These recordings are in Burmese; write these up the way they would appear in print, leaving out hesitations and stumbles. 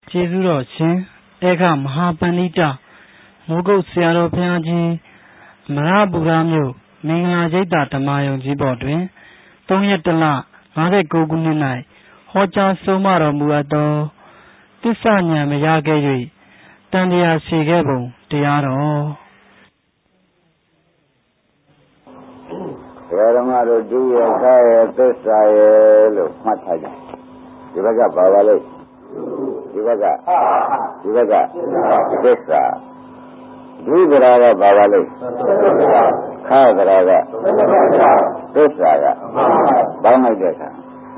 ကျေးဇူးတော်ရှင်ဧကမဟာပဏိတမိုးကုတ်ဆရာတော်ဘုရားကြီးမရပူရမြို့မင်္ဂလာရိပ်သာဓမ္မယုံကြီးပေါ်တွင်3 ရက် 1 လ 59 ခုနှစ်၌ဟောကြားဆုံးမတော်မူအပ်သောသစ္စာဉာဏ်မရခဲ့၍တန်တရားရှည်ခဲ့ပုံတရားတော်ဓမ္မတို့ဒုရခရဲ့သစ္စာရဲ့လို့မှတ်ထားကြဒီဘက်ကပါပါလိမ့်ဒီဘက်ကသစ္စာဒုဒရာကပါပါလိမ့်ခဒရာကသစ္စာကပေါင်းလိုက်တဲ့အခါ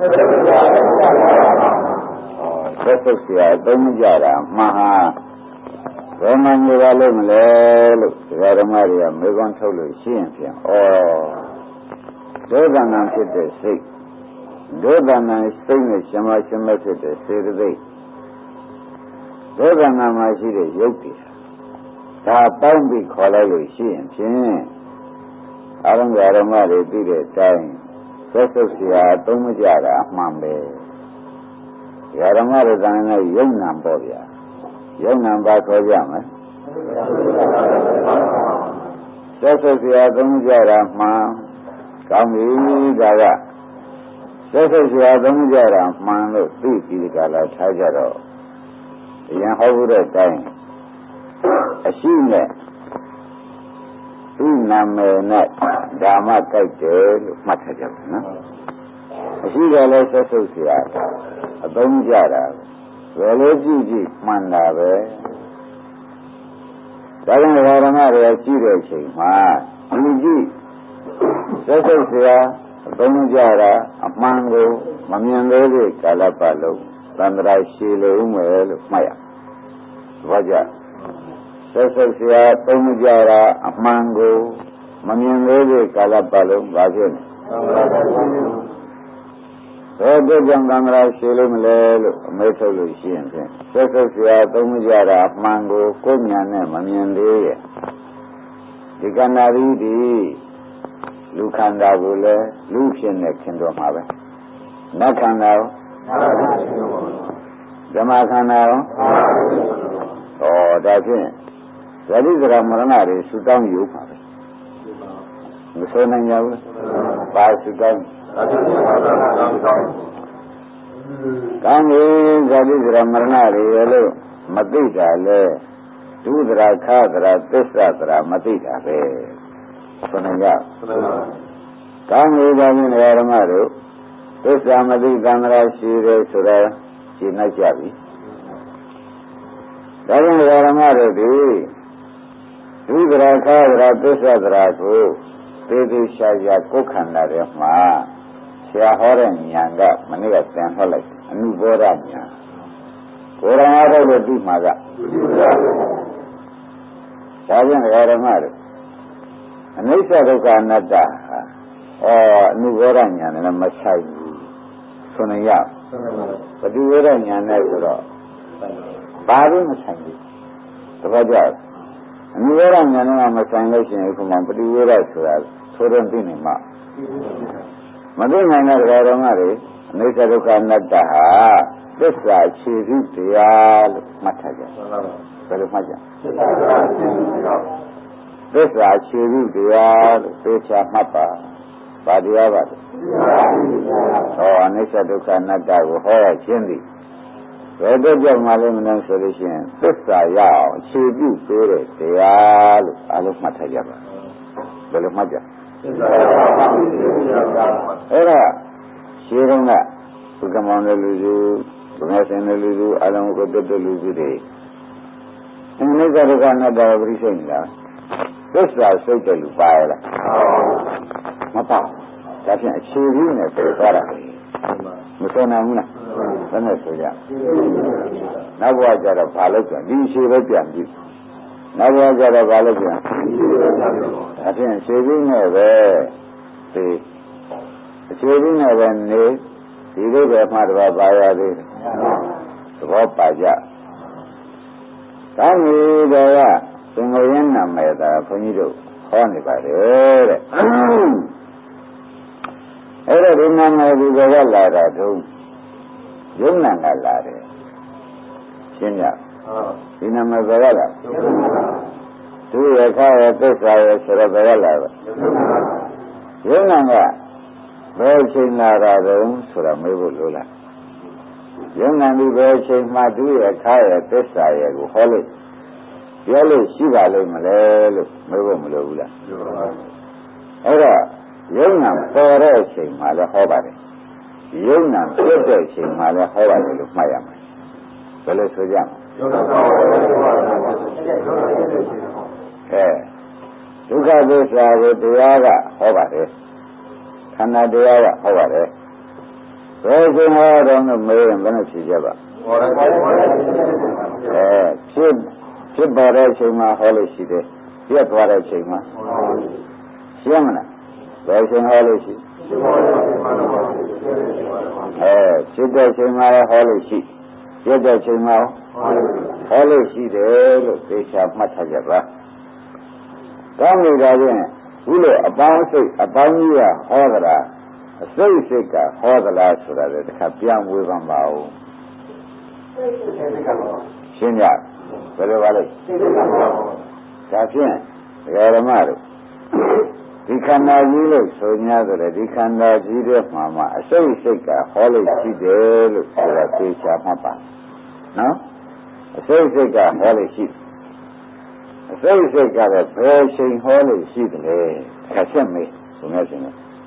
သက်သုတ်เสียသုံးကြတာမှန်ဟာဘယ်မှနေပါလိမ့်မလဲလို့ဓမ္မတွေကမေးခွန်းထုတ်လို့ရှိရင်ဖြင့်ဒုက္ခနာဖြစ်တဲ့စိတ်ဒုက္ခနာစိတ်နဲ့ရှင်မဖြစ်တဲ့စေတသိက်ဒုက္ခနာမှာရှိတဲ့ယုတ်တိဒါပေါင်းပြီးခေါ်လိုက်လို့ရှိရင်ဖြင့်အရုံးဓမ္မတွေသိတဲ့အတိုင်းသက်သုတ်เสียသုံးကြတာအမှန်ပဲဓမ္မတွေတန်ခါယုံနာပေါ့ဗျာယုံနာပါခေါ်ကြမယ်သက်သုတ်เสียသုံးကြတာမှန်ကောင်းပြီဒါကသက်သက်ဆရာသုံးကြတာမှန်လို့သိပြီးကြလားထားကြတော့အရင်ဟောဖို့တဲ့အတိုင်းအရှိနဲ့သူ့နာမည်နဲ့ဓမ္မကြိုက်တယ်လို့မှတ်ထားကြပါနော်အရှိကလည်းသက်သက်ဆရာအသုံးကြတာဘယ်လိုကြည့်မှန်တာပဲဒါကြောင့်ဓမ္မတွေရှိတဲ့အချိန်မှာဒီကြည့်သက်သက်ဆရာအသုံးကြတာအမှန်ကိုမမြင်သေးတဲ့ကာလပတ်လုံးသန္တရာရှိလို့ဦးမယ်လို့မှတ်ရဘာကြသက်သက်ဆရာသုံးကြတာအမှန်ကိုမမြင်သေးတဲ့ကာလပတ်လုံးဘာဖြစ်လဲဘယ်တော့ကြောင့်သန္တရာရှိလို့မလဲလို့အမေးထုတ်လို့ရှိရင်ဖြင့်သက်သက်ဆရာသုံးကြတာအမှန်ကိုကိုယ်ဉာဏ်နဲ့မမြင်သေးရဲ့ဒီကဏ္ဍဒီလူခန္ဓာကိုလည်းလူဖြစ်နေခင်တော်မှာပဲနတ်ခန္ဓာရောဓမ္မခန္ဓာရောဒါဖြင့်ဇာတိဇရာမရဏတွေဆူတောင်းယူပါပဲမဆိုနိုင်ကြဘူးပါဆူတောင်းကောင်းပြီဇာတိဇရာမရဏတွေလို့မသိတာလဲဒုဒရာခဒရာသစ္စာဒရာမသိတာပဲဆိုနိုင်ကြကောင်းပြီဒါဖြင့်ဓမ္မတို့သစ္စာမသိသံဃာရှိတယ်ဆိုတော့ရှင်းလိုက်ကြပြီဒါကြောင့်ဓမ္မတို့ဒီဒုဒရာခဒရာသစ္စာဒရာကိုသေသေးရှားရှားကိုယ်ခန္ဓာထဲမှာဆရာဟောတဲ့ဉာဏ်ကမနေ့ကသင်ဟောလိုက်အနုဘောဓဉာဏ်ကိုယ်တော်အားထုတ်လို့ဒီမှာကဒါကြောင့်ဓမ္မတို့အနိစ္စဒုက္ခအနတ္တအနုဘောဓဉာဏ်နဲ့မဆိုင်ဘူးဆိုနေရပฏิဝေဒဉာဏ်နဲ့ဆိုတော့ဘာလို့မဆိုင်ဘူးတပတ်ကြအနုဘောဓဉာဏ်နဲ့မဆိုင်လို့ရှိရင်အခုမှပฏิဝေဒဆိုတာဆိုတော့သိနေမှာမသိနိုင်တဲ့ဓမ္မတွေအနိစ္စဒုက္ခအနတ္တဟာသစ္စာခြေစုတရားလို့မှတ်ထားကြဘယ်လိုမှတ်ကြသစ္စာခြေစုတရားလို့သိချာမှတ်ပါဘာတရားပါလဲအနိစ္စဒုက္ခအနတ္တကိုဟောရခြင်းသည်ဘယ်တော့ကြောင့်မှလည်းမ能ဆိုလို့ရှိရင်သစ္စာရအောင်ခြေပြုပေးတဲ့တရားလို့အလုံးမှတ်ထားကြပါဘယ်လိုမှတ်ကြအဲ့ဒါရှင်းတော့ကဘုကမောင်တဲ့လူစုဘုရားရှင်တဲ့လူစုအလုံးကိုတက်တဲ့လူစုတွေအနိစ္စဒုက္ခအနတ္တကိုပြိစိတ်နေတာသစ္စာစိတ်တယ်လူပါရလားမပါဒါဖြင့်အခြေကြီးနဲ့ပြေသွားတာမဆုံးနိုင်ဘူးလားဘယ်နဲ့ဆိုကြနောက်ဘဝကျတော့ဘာလို့ပြန်ဒီအခြေပဲပြန်ပြီနောက်ဘဝကျတော့ဘာလို့ပြန်ဒါဖြင့်အခြေကြီးနဲ့ပဲဒီအခြေကြီးနဲ့ပဲနေဒီလိုပဲမှတော့ပါရသေးတယ်သဘောပါကြကောင်းပြီတော့ကသင်္ဃရင်းနာမယ်သာဘုန်းကြီးတို့ဟောနေပါတယ်တဲ့အဲ့ဒါဒီနာမည်ဒီကလာတာတုံးယုံနာကလာတယ်ခြရှင်းကြဒီနာမည်ဘယ်ကလာသူရဲ့ခါရဲ့သစ္စာရဲ့ဆိုတော့ဘယ်ကလာပဲယုံနာကဘယ်ချိန်လာတာတုံးဆိုတာမေးဖို့လိုလားယုံနာဒီဘယ်ချိန်မှသူရဲ့ခါရဲ့သစ္စာရဲ့ကိုဟောလို့ပြောလို့ရှိပါလိမ့်မလဲလို့မေးဖို့မလိုဘူးလားအဲ့တော့ယုံနာပေါ်တဲ့အချိန်မှလည်းဟောပါတယ်ယုံနာပြည့်တဲ့အချိန်မှလည်းဟောပါတယ်လို့မှတ်ရမယ်ဘယ်လိုဆိုကြမလဲဒုက္ခသစ္စာကိုတရားကဟောပါတယ်ခန္ဓာတရားကဟောပါတယ်ဘယ်ချိန်ဟောတော့မေးရင်ဘယ်နဲ့ဖြေကြပါဖြစ်ပေါ်တဲ့အချိန်မှာဟောလို့ရှိတယ်ပြတ်သွားတဲ့အချိန်မှာရှင်းမလားဘယ်ချိန်ဟောလို့ရှိဖြစ်တဲ့အချိန်မှာဟောလို့ရှိပြတ်တဲ့အချိန်မှာဟောလို့ရှိတယ်လို့သိချာမှတ်ထားကြပါကောင်းပြီဒါဖြင့်ခုလိုအပေါင်းစိတ်အပေါင်းကြီးကဟောသလားအစိတ်စိတ်ကဟောသလားဆိုတာလည်းတစ်ခါပြန်ဝေဖန်ပါဦးရှင်းကြဘယ်လိုပါလဲဒါဖြင့်ဓမ္မတို့ဒီခန္ဓာကြီးလို့ဆို냐ဆိုတယ်ဒီခန္ဓာကြီးတဲ့မှာအစိတ်စိတ်ကဟောလို့ရှိတယ်လို့ဆိုတာသိချာမှတ်ပါနော်အစိတ်စိတ်ကဟောလို့ရှိအစိတ်စိတ်ကလည်းဘယ်ချိန်ဟောလို့ရှိတယ်လဲခက်ချက်မေးဘုရားရှင်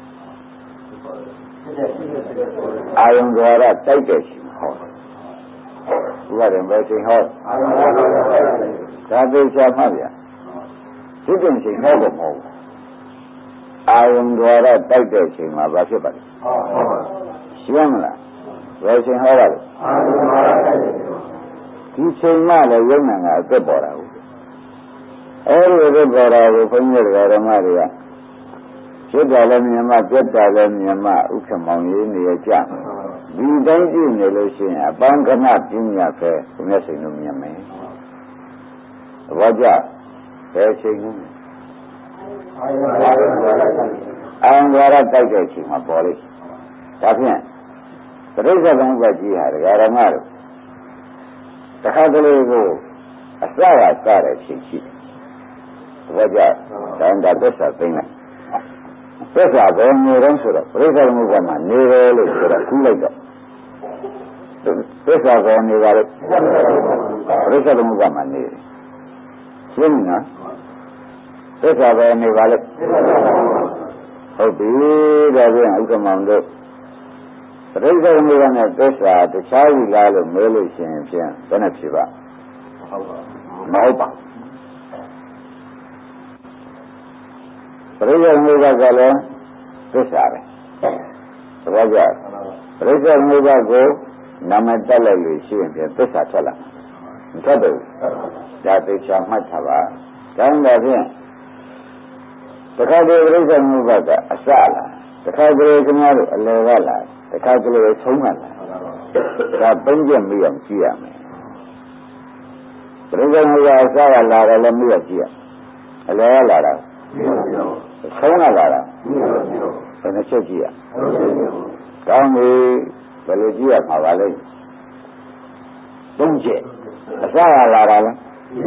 အာယုံဒွါရတိုက်တဲ့ချိန်ဟောဘုရားရင်ဘယ်ချိန်ဟောဒါသိချာမှတ်ဗျာဒီပြင်ချိန်ဟောဖို့မဟုတ်ဘူးအာယုံဒွါရတိုက်တဲ့ချိန်မှာဘာဖြစ်ပါလဲရှင်းမလားဘယ်ချိန်ဟောပါလဲဒီချိန်မှလည်းယုံနာကအသက်ပေါ်တာဟုတ်အဲဒီအသက်ပေါ်တာကိုဘုန်းကြီးတို့ဓမ္မတွေကဖြစ်တာလည်းမြင်မှပြတ်တာလည်းမြင်မှဥက္ကမောင်ရေးနေရကြဒီတိုင်းကြည့်နေလို့ရှိရင်အပန်းကမပညာပဲဘုရားရှင်တို့မြင်မယ်ဘောကြဘယ်ချိန်လဲအာယုံဒွါရတိုက်တဲ့ချိန်မှာပေါ်လိမ့်ဒါဖြင့်ပရိစ္ဆေသမုပ္ပါဒ်ကြီးဟာဓမ္မတို့တခါတလေကိုအစရစတဲ့ချိန်ရှိတယ်ဘောကြဒါသစ္စာသိနေသစ္စာဘယ်နေတော့ဆိုတော့ပရိစ္ဆေသမုပ္ပါဒ်မှာနေတယ်လို့ဆိုတော့ကူးလိုက်တော့သစ္စာကောနေပါလေပရိစ္ဆေသမုပ္ပါဒ်မှာနေတယ်ရှင်းနော်သစ္စာပဲနေပါလေဟုတ်ပြီဒါပြန်ဥက္ကမောင်တို့ပရိစ္ဆေသမုပ္ပါဒ်နဲ့သစ္စာတခြားယူလားလို့မေးလို့ရှိရင်ဖြင့်ဘယ်နဲ့ဖြစ်ပါမဟုတ်ပါပရိစ္ဆေသမုပ္ပါဒ်ကလည်းသစ္စာပဲဘာကြောင့်ပရိစ္ဆေသမုပ္ပါဒ်ကိုနာမတက်လိုက်လို့ရှိရင်ဖြင့်သစ္စာထွက်လာမထွက်ဘူးဒါသိချာမှတ်ထားပါဒါနဲ့ဖြင့်တခါတည်းပရိစ္ဆေသမုပ္ပါဒ်ကအစလားတခါတည်းခင်ဗျားတို့အလယ်ကလားတခါတည်းဆုံးကလားဒါပုံကျမိအောင်ကြည့်ရမယ်ပရိစ္ဆေသမုပ္ပါဒ်အစကလာတယ်လည်းမိအောင်ကြည့်ရအလယ်ကလာတာဆုံးကလာတာဘယ်နှချက်ကြည့်ရကောင်းပြီဘယ်လိုကြည့်ရမှာပါလဲသုံးချက်အစကလာတာလား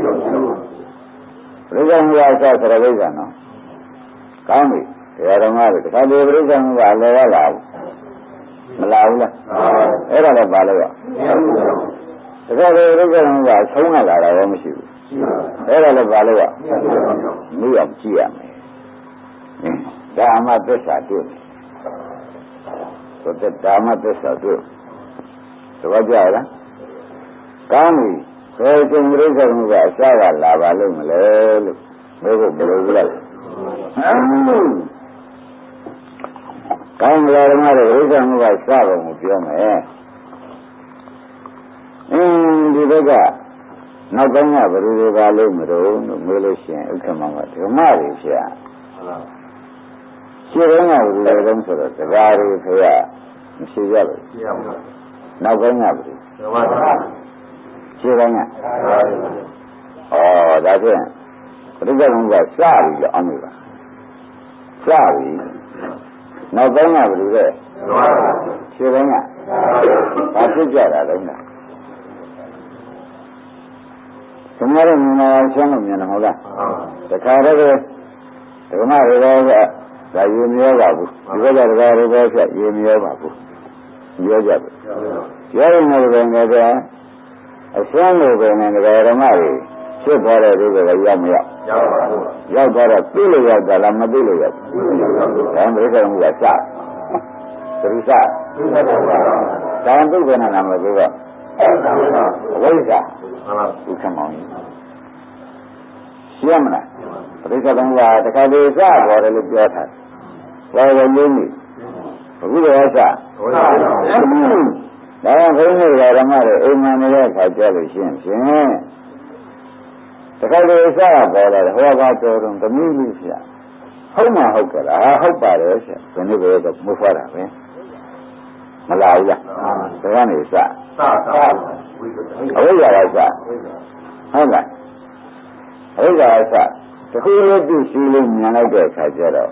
ပရိစ္ဆေသမုပ္ပါဒ်အစဆိုတော့ဝိဇ္ဇာနော်ကောင်းပြီဓမ္မတွေတခါတည်းပရိစ္ဆေသမုပ္ပါဒ်လည်းရလာဘူးမလာဘူးလားအဲ့ဒါလည်းပါလို့ရတခါတည်းပရိစ္ဆေသမုပ္ပါဒ်ဆုံးကလာတာရောမရှိဘူးအဲ့ဒါလည်းပါလို့ရမိအောင်ကြည့်ရမယ်ဒါမှသစ္စာတွေ့မယ်ဆိုတဲ့ဒါမှသစ္စာတွေ့သဘောကျလားကောင်းပြီဘယ်ချိန်ပရိစ္ဆေသမုပ္ပါဒ်အစကလာပါလိမ့်မလဲလို့မေးဖို့ဘယ်လိုလဲကောင်းလာတော့ပရိစ္ဆေသမုပ္ပါဒ်စပုံကိုပြောမယ်ဒီဘက်ကနောက်ပိုင်းကဘယ်လိုတွေပါလို့မလို့မေးလို့ရှိရင်ဥက္ကမောင်ကဓမ္မတွေဖြစ်ရရှင်းတော့ကဘယ်လိုလဲဆိုတော့တရားတွေဖေရမရှိရဘူးနောက်ပိုင်းကဘယ်လိုရှင်းတော့ကဒါဖြင့်ပရိစ္ဆေသမုပ္ပါဒ်စပြီလို့အောင်ပြီပါစပြီနောက်ပိုင်းကဘယ်လိုလဲရှင်းတော့ကဘာဖြစ်ကြတာလဲခင်ဗျားတို့မြန်မာရှင်းလို့မြင်တယ်ဟုတ်လားတခါတည်းဓမ္မတွေတော့ဒါရေမရောပါဘူးဒီဘက်ကတရားတွေပဲဖြတ်ရေမရောပါဘူးပြောကြတယ်ပြောရင်လည်းပဲငါကအရှင်းလို့ပဲနဲ့တရားဓမ္မတွေဖြစ်သွားတဲ့ဒီကရောက်မရောက်ရောက်သွားတော့သိလို့ရောက်တာလားမသိလို့ရောက်ဒါမှမဟုတ်ဘူးကစသတိစဒါမှသိတဲ့နာမည်ကတော့အဝိဇ္ဇာဥက္ကမောင်ကြီးရှင်းမလားပရိစ္ဆေသမုပ္ပါတခါတည်းစပေါ်တယ်လို့ပြောထားတယ်ဘာလို့လဲနေအခုတော့စဒါကဘုန်းကြီးဓမ္မတွေအိမ်မှာနေတဲ့အခါကျလို့ရှင်းဖြင့်တခါတည်းစပေါ်လာတယ်ဟောပါတော်တော်သမီးလေးဆရာဟုတ်မှာဟုတ်ကြလားဟုတ်ပါတယ်ဆရာဒီနေ့ပဲတော့မဖွားတာပဲမလာဘူးလားဒါကနေစအဝိဇ္ဇာကစဟုတ်လားအဝိဇ္ဇာကစတခုလေးသိရှိလို့မြင်လိုက်တဲ့အခါကျတော့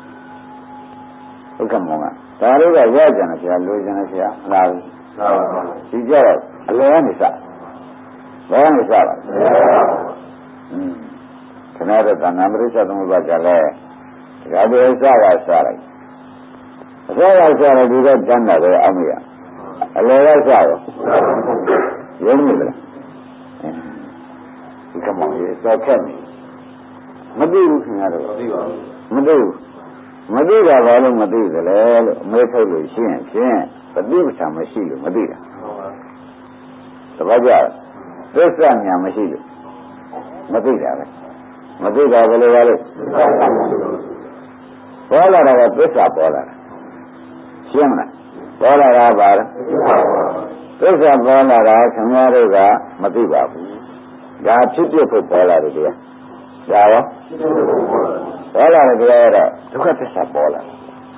ဥက္ကမောကဒါလေးကရကြတယ်ဆရာလိုချင်တယ်ဆရာမလာဘူးဒီကြတော့အလယ်ကနေစဘာကနေစပါခဏတော့သံဃာပရိစ္ဆေသမုပ္ပါကလည်းဒါတွေစတာစလိုက်အစောကစတယ်ဒီတော့တန်းတာပဲအောင်မရအလယ်ကစရောရုံးနေလားဒီကမောင်ကြီးစောက်ခက်နေမသိဘူးခင်ဗျားတို့မသိဘူးမသိတာဘာလို့မသိသလဲလို့အမေထုတ်လို့ရှင်းဖြင့်ပฏิပဋ္ဌာန်မရှိလို့မသိတာတပတ်ကြသစ္စာညာမရှိလို့မသိတာပဲမသိတာဘယ်လိုပါလဲပေါ်လာတာကသစ္စာပေါ်လာတာရှင်းမလားပေါ်လာတာပါလားသစ္စာပေါ်လာတာခင်ဗျားတို့ကမသိပါဘူးဒါဖြစ်ဖြစ်ဖို့ပေါ်လာတယ်တရားဒါရောပေါ်လာတယ်တရားတော့ဒုက္ခသစ္စာပေါ်လာ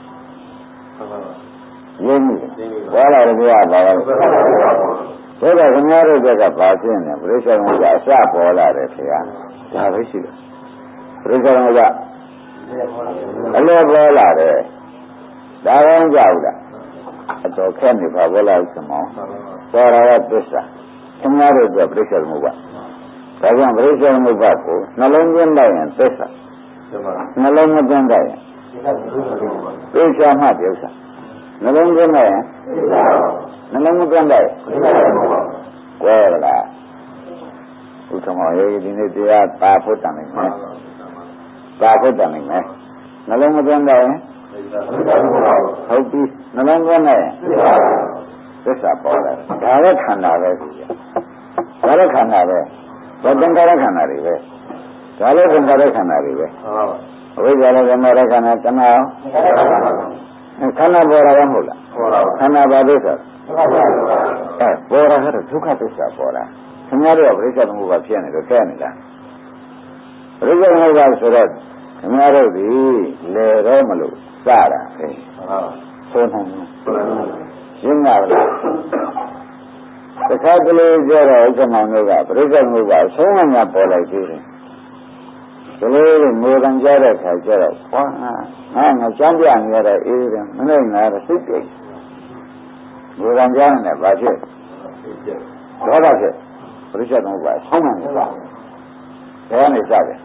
ရင်းနေပေါ်လာတယ်တရားပါလားဒါတော့ခင်ဗျားတို့ကဘာဖြစ်နေပြိဿတော်ကအစပေါ်လာတယ်ခင်ဗျာဒါပဲရှိတယ်ပြိဿတော်ကအလဲပေါ်လာတယ်ဒါကောင်းကြဘူးလားအတော်ခက်နေပါဘောလားဆိုမောပေါ်လာတဲ့သစ္စာခင်ဗျားတို့ကပြိဿတော်ကဒါကြောင့်ပြိဿသမုပ္ပါကိုနှလုံးသွင်းလိုက်ရင်သစ္စာနှလုံးမသွင်းလိုက်ရင်သိချာမှပြဥစ္စာနှလုံးသွင်းလိုက်ရင်နှလုံးမသွင်းလိုက်ကွဲလားဥက္ကမောရေဒီနေ့တရားပါဖို့တန်နိုင်မယ်ပါဖို့တန်နိုင်မယ်နှလုံးမသွင်းလိုက်ရင်ဟုတ်ပြီနှလုံးသွင်းလိုက်ရင်သစ္စာပေါ်လာတယ်ဒါလည်းခန္ဓာပဲဒါလည်းခန္ဓာပဲသင်္ခါရခန္ဓာတွေပဲဒါလည်းသင်္ခါရခန္ဓာတွေပဲအဝိဇ္ဇာလည်းသင်္ခါရခန္ဓာတဏှာခန္ဓာပေါ်လာရမဟုတ်လားခန္ဓာပါသစ္စာပေါ်လာတဲ့ဒုက္ခသစ္စာပေါ်လာခင်ဗျားတို့ကပြိဿသမုပ္ပါဖြစ်နေတော့ကဲနေလားပြိဿသမုပ္ပါဆိုတော့ခင်ဗျားတို့ဒီလေတော့မလို့စတာဆိုနိုင်ရှင်းပါလားတခါတလေကျတော့ဥက္ကမောင်တို့ကပြိဿသမုပ္ပါဆုံးမများပေါ်လိုက်သေးတယ်ဒီလိုမျိုးတန်ကြတဲ့ခါကျတော့ဟောငါကျမ်းပြနေရတဲ့အေးတယ်မနေ့ငါတော့စိတ်ကြိတ်မျိုးတန်ကြနေပါဖြစ်ဒေါသဖြစ်ပြိဿသမုပ္ပါဆုံးမများပါဒါနဲ့စတယ်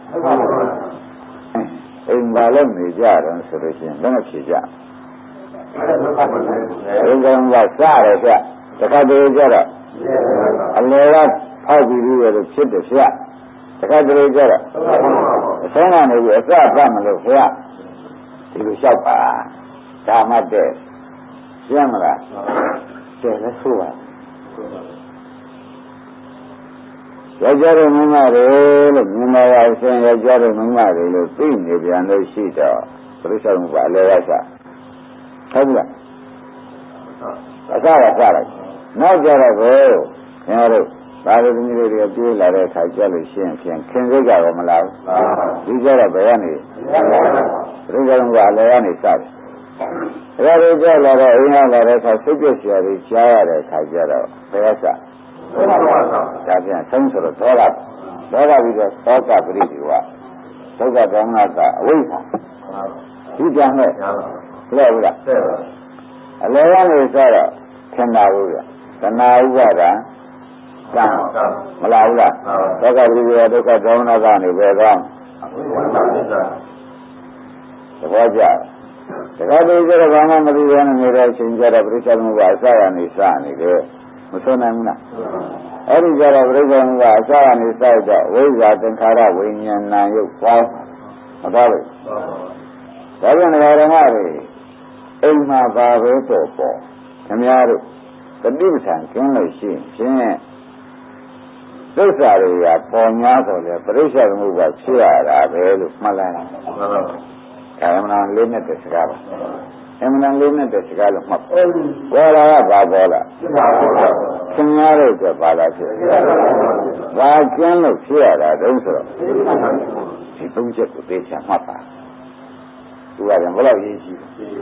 အိမ်ပါလို့နေကြတယ်ဆိုလို့ရှိရင်လည်းဖြေကြဘုရားကစတယ်ဗျတခါတည်းကျတော့အလယ်ကဖောက်ပြီးပြီးရလို့ဖြစ်တယ်ဗျတခါတည်းကျတော့အဆုံးကနေပြီးအစပတ်မလို့ဗျဒီလိုလျှောက်ပါဒါမှတဲ့ရှင်းမလားတဲ့လဲဆိုပါယောက်ျားတို့မိန်းမတွေလို့မြင်လာရအရှင်ယောက်ျားတို့မိန်းမတွေလို့သိနေပြန်လို့ရှိတော့ပြိဿသမုပ္ပါအလယ်ကစဟုတ်လားအစကစလိုက်နောက်ကြတော့ကိုခင်ဗျားတို့ဒါလိုသမီးတွေပြေးလာတဲ့အခါကျလို့ရှိရင်ခင်စိတ်ကတော့မလာဘူးဒီကြတော့ဘယ်ကနေပြိဿသမုပ္ပါအလယ်ကနေစတယ်ဒါတွေကြောက်လာတော့အိမ်ရောက်လာတဲ့အခါစိတ်ပြည့်စရာတွေကြားရတဲ့အခါကျတော့ဘယ်ကစဒါပြန်ဆုံးဆိုတော့ဒေါသပြီးတော့သောကပရိဒီဝဒုက္ခဒေါမနကအဝိဇ္ဇာဒီပြန်နဲ့လဲဘူးလားအလဲကနေစတော့ခန္ဓာဘူးဗျတဏှာဥပါဒံကံမလားဘူးလားဒုက္ခပရိဒေယဒုက္ခဒေါမနကနေပဲကောင်းသဘောကျတခါတည်းကျတော့ဘာမှမသိဘဲနဲ့နေတဲ့အချိန်ကျတော့ပရိစ္ဆေမှုကအစရနေစနေတယ်မဆွနိုင်ဘူးလားအဲ့ဒီကျတော့ပရိစ္ဆေမှုကအစရနေစတော့ဝိဇ္ဇာသင်္ခါရဝိညာဏရုပ်ပေါင်းမတော်ဘူးဒါပြန်ဓမ္မတွေအိမ်မှာပါပဲပေါ်ခင်ဗျားတို့တတိပ္ပံကျင်းလို့ရှိရင်သစ္စာတွေကပေါ်များဆိုလေပရိစ္ဆေမှုကဖြစ်ရတာပဲလို့မှတ်လိုက်တာအမှန်လေးနဲ့တဲ့စကားပါအမှန်လေးနဲ့တဲ့စကားလို့မှတ်ပေါ်လာကဘာပေါ်လာခင်ဗျားတို့ကဘာလာဖြစ်ဘာကျင်းလို့ဖြစ်ရတာတုံးဆိုတော့ဒီသုံးချက်ကိုသိချင်မှတ်ပါသူကလည်းဘယ်လောက်ရေးရှိ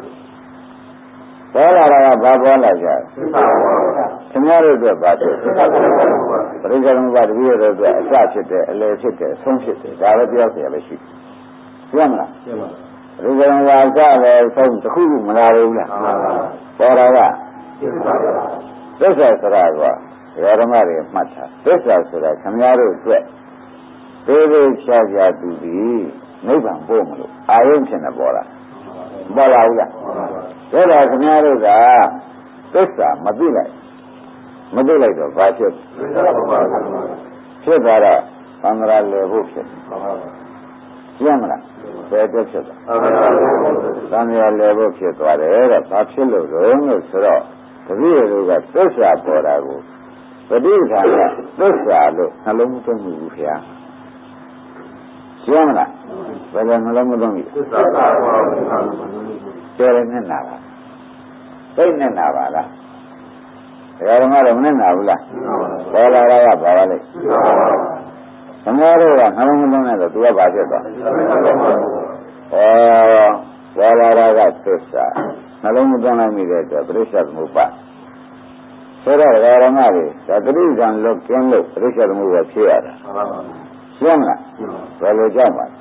ပေါ်လာတာကဘာပေါ်လာကြခင်ဗျားတို့ကဘာဖြစ်ပရိစ္ဆေမှုကတပည့်တော်တို့အစဖြစ်တယ်အလယ်ဖြစ်တယ်အဆုံးဖြစ်တယ်ဒါပဲပြောเสียပဲရှိသိရမလားသိပါရူပံဝါစလည်းဆုံးတစ်ခုခုမလာဘူးလားပေါ်တာကသစ္စာဆိုတာကဓမ္မတွေမှတ်ထားသစ္စာဆိုတာခမည်းတော်အတွက်သေးသေးချာချာသူပြီးနိဗ္ဗာန်ပို့မလို့အာရုံဖြစ်နေပေါ်လာဘူးလားဒါတော့ခမည်းတော်ကသစ္စာမသိလိုက်တော့ဘာဖြစ်သွားတော့သံဃာလေဖို့ဖြစ်ရှင်းမလားဘယ်တော့ဖြစ်သွားသံဃာလေဖို့ဖြစ်သွားတယ်တဲ့ဘာဖြစ်လို့လို့ဆိုတော့တပည့်တို့ကသစ္စာပေါ်တာကိုပဋိဌာန်ကသစ္စာလို့နှလုံးမသွင်းဘူးခင်ဗျာရှင်းမလားဘယ်လိုနှလုံးမသွင်းဘူးသစ္စာပေါ်တယ်နဲ့နာပါသိနဲ့နာပါလားတရားဓမ္မတော့မနဲ့နာဘူးလားပေါ်လာတာကဘာပါလဲသမားတို့ကနှလုံးမသွင်းတဲ့တော့သူကဘာဖြစ်သွားပေါ်လာတာကသစ္စာနှလုံးမသွင်းနိုင်မိတဲ့အတွက်ပရိစ္ဆေသမုပ္ပါဆိုတော့ဓမ္မတွေဒါတိဋ္ဌံလွတ်ကျင်းလို့ပရိစ္ဆေသမုပ္ပါဖြစ်ရတာရှင်းမလားဘယ်လိုကြောက်ပါ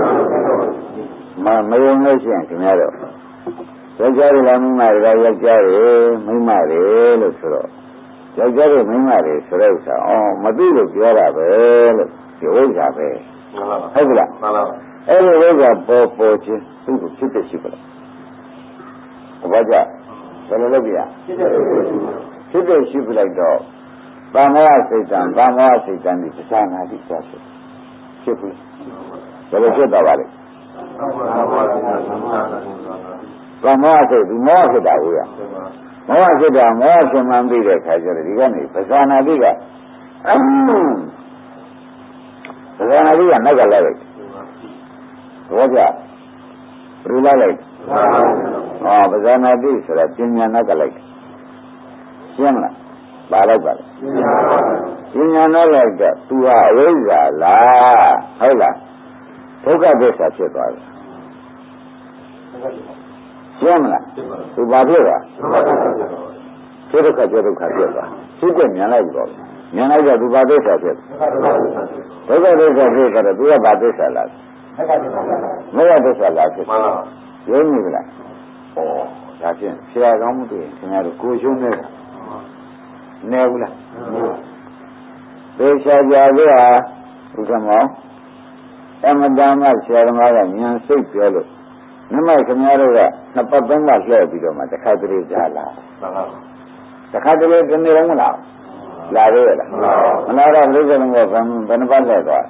မယုံလို့ရှိရင်ခင်ဗျားတို့ယောက်ျားတွေလားမိန်းမတွေကယောက်ျားတွေမိန်းမတွေလို့ဆိုတော့ယောက်ျားတွေမိန်းမတွေဆိုတဲ့ဥစ္စာမသိလို့ပြောတာပဲလို့ဒီဥစ္စာပဲဟုတ်ကလားမှန်ပါပါအဲ့ဒီဥစ္စာပေါ်ချင်းသူ့ကိုဖြစ်တဲ့ရှိပါလားဘာကြဘယ်လိုလုပ်ပြဖြစ်တဲ့ရှိပလိုက်တော့ဘာမောစိတ်တံဒီပစ္ဆာနာတိသွားဖြစ်ဘူးဘယ်လိုဖြစ်တော့ပါလဲဘာမောစိတ်ဒီမောဖြစ်တာဟုတ်ရမောဖြစ်တာမောရှင်မှန်ပြီးတဲ့ခါကျတော့ဒီကနေပစ္ဆာနာတိကပစ္ဆာနာတိကနောက်ကလိုက်ဘောကြဘယ်လိုလိုက်ပဇာနာတိဆိုတာပညာနောက်ကလိုက်ရှင်းမလားပါလိုက်ပါပညာနောက်လိုက်တော့သူဟာအဝိဇ္ဇာလားဟုတ်လားဒုက္ခသစ္စာဖြစ်သွားတယ်ရှင်းမလားသူဘာဖြစ်သွားဒုက္ခဖြစ်သွားဖြစ်တဲ့ဉာဏ်လိုက်တော့ဉာဏ်လိုက်တော့သူဘာသစ္စာဖြစ်ဒုက္ခသစ္စာဖြစ်တော့သူကဘာသစ္စာလားမေဃသစ္စာလားဖြစ်ရင်းမိလားဒါဖြင့်ဆရာကောင်းမှုတွေခင်ဗျားတို့ကိုရှုံးနေတာနေဘူးလားသေချာကြသေးဟာဘုရားမောအမတန်မှဆရာသမားကဉာဏ်စိတ်ပြောလို့နမိုက်ခင်ဗျားတို့ကနှစ်ပတ်သုံးပတ်လှည့်ပြီးတော့မှတစ်ခါတည်းကြာလာတစ်ခါတည်းဒီနေ့လုံးမလားလာသေးရဲ့လားမလာတော့ဘုရားလုံးကဘယ်နှပတ်လှည့်သွား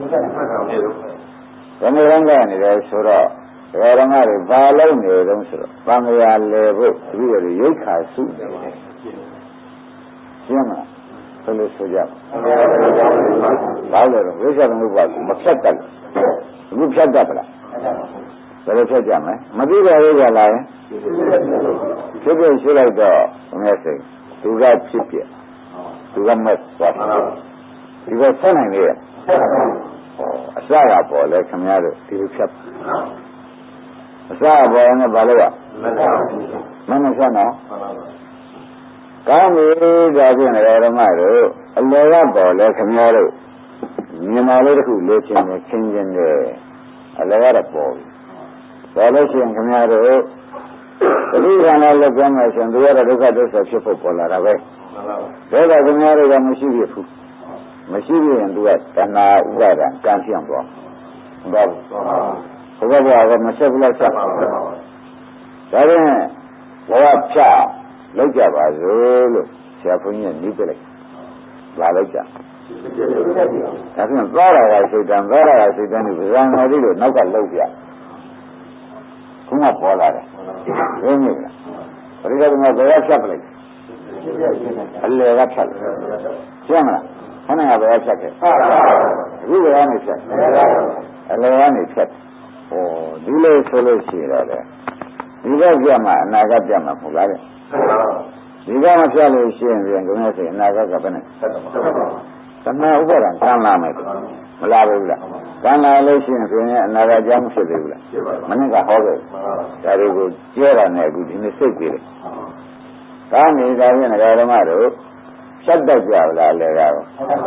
ဘယ်နှလုံးကနေလဲဆိုတော့ဓမ္မတွေဘာလုံးနေတုံးဆိုတော့သံဃာလေဖို့တပည့်တွေရိတ်ခါစုနေတယ်ရှင်းမလားဘယ်လိုဆိုကြဘာလဲတော့ဝိဇ္ဇာသမုပ္ပါကိုမဖြတ်တတ်ဘူးအခုဖြတ်တတ်ပလားဘယ်လိုဖြတ်ကြမလဲမသိတဲ့ဝိဇ္ဇာလာရင်ဖြစ်ဖြစ်ရှိလိုက်တော့ငဲ့စိတ်သူကဖြစ်ပြသူကမက်သွားဒီကဆက်နိုင်လေအစကပေါ်လဲခင်ဗျားတို့ဒီလိုဖြတ်အစပေါ်နဲ့ဘာလို့ကမနှဆက်နော်ကောင်းပြီဒါဖြင့်ဓမ္မတို့အလယ်ကပေါ်လဲခင်ဗျားတို့မြန်မာလေးတစ်ခုလိုချင်တယ်ခင်းခြင်းတယ်အလယ်ကတော့ပေါ်ပြီပေါ်လို့ရှိရင်ခင်ဗျားတို့တတိယနဲ့လောက်ကျမ်းမယ်ဆိုရင်သူရတဲ့ဒုက္ခသစ္စာဖြစ်ဖို့ပေါ်လာတာပဲဒေါသခင်ဗျားတွေကမရှိပြီဘူးမရှိပြီရင်သူကတဏှာဥပါဒံကံပြောင်းသွားဟုတ်ဘူးဘုရားကမဆက်ဘူးလားဆက်ဒါဖြင့်ဘဝဖြတ်လောက်ကြပါစို့လို့ဆရာဘုန်းကြီးကနှီးပြလိုက်လာလိုက်ကြဒါဖြင့်သွားရတာစိတ်တန်သွားရတာစိတ်တန်ဒီဗဇံတော်လေးကိုနောက်ကလှုပ်ပြခုမှပေါ်လာတယ်ရင်းနေလားပရိသတ်ကဘယ်ကဖြတ်ပလိုက်အလေကဖြတ်ရှင်းမလားခဏကဘယ်ကဖြတ်ခဲ့အခုဘယ်ကနေဖြတ်အလေကနေဖြတ်ဟောဒီလိုဆိုလို့ရှိရတယ်ဒီကပြမှာအနာကပြမှာမဟုတ်လားတဲ့ဒီကမဖြတ်လို့ရှိရင်ပြန်ကုန်ရစေအနာကဘယ်နဲ့သမာဥပဒံကံလာမယ်မလာဘူးလားကံလာလို့ရှိရင်ပြန်အနာကကြောင်းဖြစ်သေးဘူးလားမနစ်ကဟောခဲ့ဒါတွေကိုကျဲတာနဲ့အခုဒီနေ့စိတ်ကြည့်တယ်ဒါနေတာဖြင့်ဓမ္မတို့ဖြတ်တတ်ကြလားလေကတော့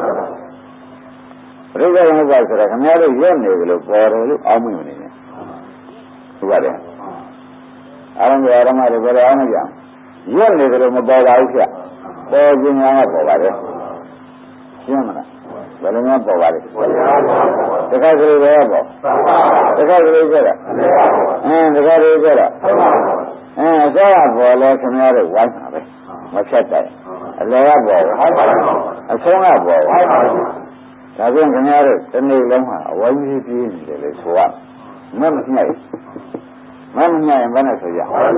ပရိသေဟုတ်ကဆိုတော့ခင်ဗျားတို့ရွတ်နေကြလို့ပေါ်တယ်လို့အောင်းမိမနေနဲ့ဟုတ်ပါတယ်အားလုံးဓမ္မတွေဘယ်လိုအောင်မကြရွတ်နေကြလို့မပေါ်ပါဘူးဖြတ်ပေါ်ခြင်းများပေါ်ပါတယ်ရှင်းမလားဘယ်လိုများပေါ်ပါလဲတခါကလေးပဲပေါ့တခါကလေးကျတော့တခါလေးကျတော့အစောကပေါ်လဲခင်ဗျားတို့ဝိုင်းပါပဲမဖြတ်တယ်အလယ်ကပေါ်အဆုံးကပေါ်ဒါပြန်ခင်ဗျားတို့ဒီနေ့လုံးဟာအဝိုင်းကြီးပြင်းနေတယ်လေဆိုရမမညှိုက်မမညှိုက်ဘယ်နဲ့ဆိုရ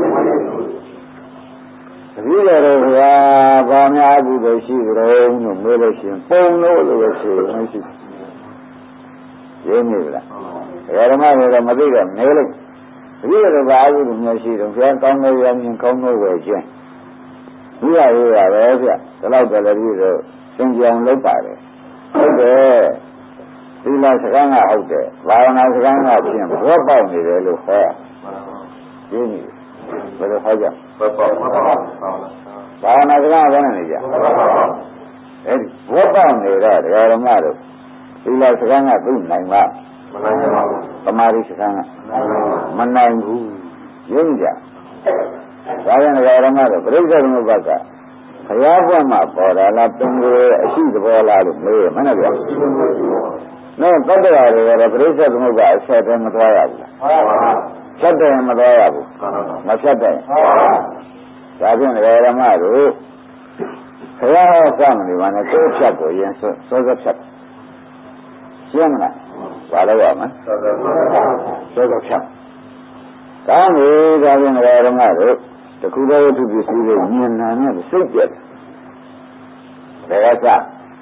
တပည့်တော်ကဘာများဘူးလို့ရှိကြတယ်လို့မေးလို့ရှိရင်ပုံလို့လို့ရှိရင်မရှိရင်းနေလားဓမ္မတွေကမသိတော့နေလို့တပည့်တော်ကဘာဘူးလို့မျိုးရှိတော့ဘုရားကောင်းလို့ရမြင်ကောင်းလို့ပဲချင်းဒီရရေးရပဲဗျဒီလောက်တည်းပြီးတော့သင်ကြောင်လုပ်ပါတယ်ဟုတ်တယ်ဒီမှာစကားကဟုတ်တယ်ဘာဝနာစကားကဖြင့်ဘောပေါက်နေတယ်လို့ဟောရင်းနေဘယ်လိုဟောကြဘောပေါက်ဘာဝနာစကားဘယ်နဲ့နေကြအဲဒီဘောပေါက်နေတော့ဓမ္မတို့ဒီလိုစကားကသူ့နိုင်မှာမနိုင်ပါဘူးသမာဓိစကားကမနိုင်ဘူးရင်းကြဒါပြန်ဓမ္မတို့ပြိဿသမုပ္ပါကဘုရားဘုမှာပေါ်လာလားပင်ကိုအရှိသဘောလားလို့မေးရမနဲ့ဗျာနော်တတ္တရာတွေကပြိဿသမုပ္ပါအဆက်တည်းမသွားရဘူးလားဖြတ်တယ်မသွားရဘူးမဖြတ်တယ်ဒါပြန်ဓမ္မတို့ဘုရားဟောစမနေပါနဲ့ကိုယ်ဖြတ်ကိုရင်စောစောဖြတ်ရှင်းမလားဘာလို့ရမလဲစောစောဖြတ်ကောင်းပြီဒါပြန်ဓမ္မတို့တခုသောဝတ္ထုပစ္စည်းတွေဉာဏ်နာနဲ့စိတ်ပြတ်တယ်ဒါကစ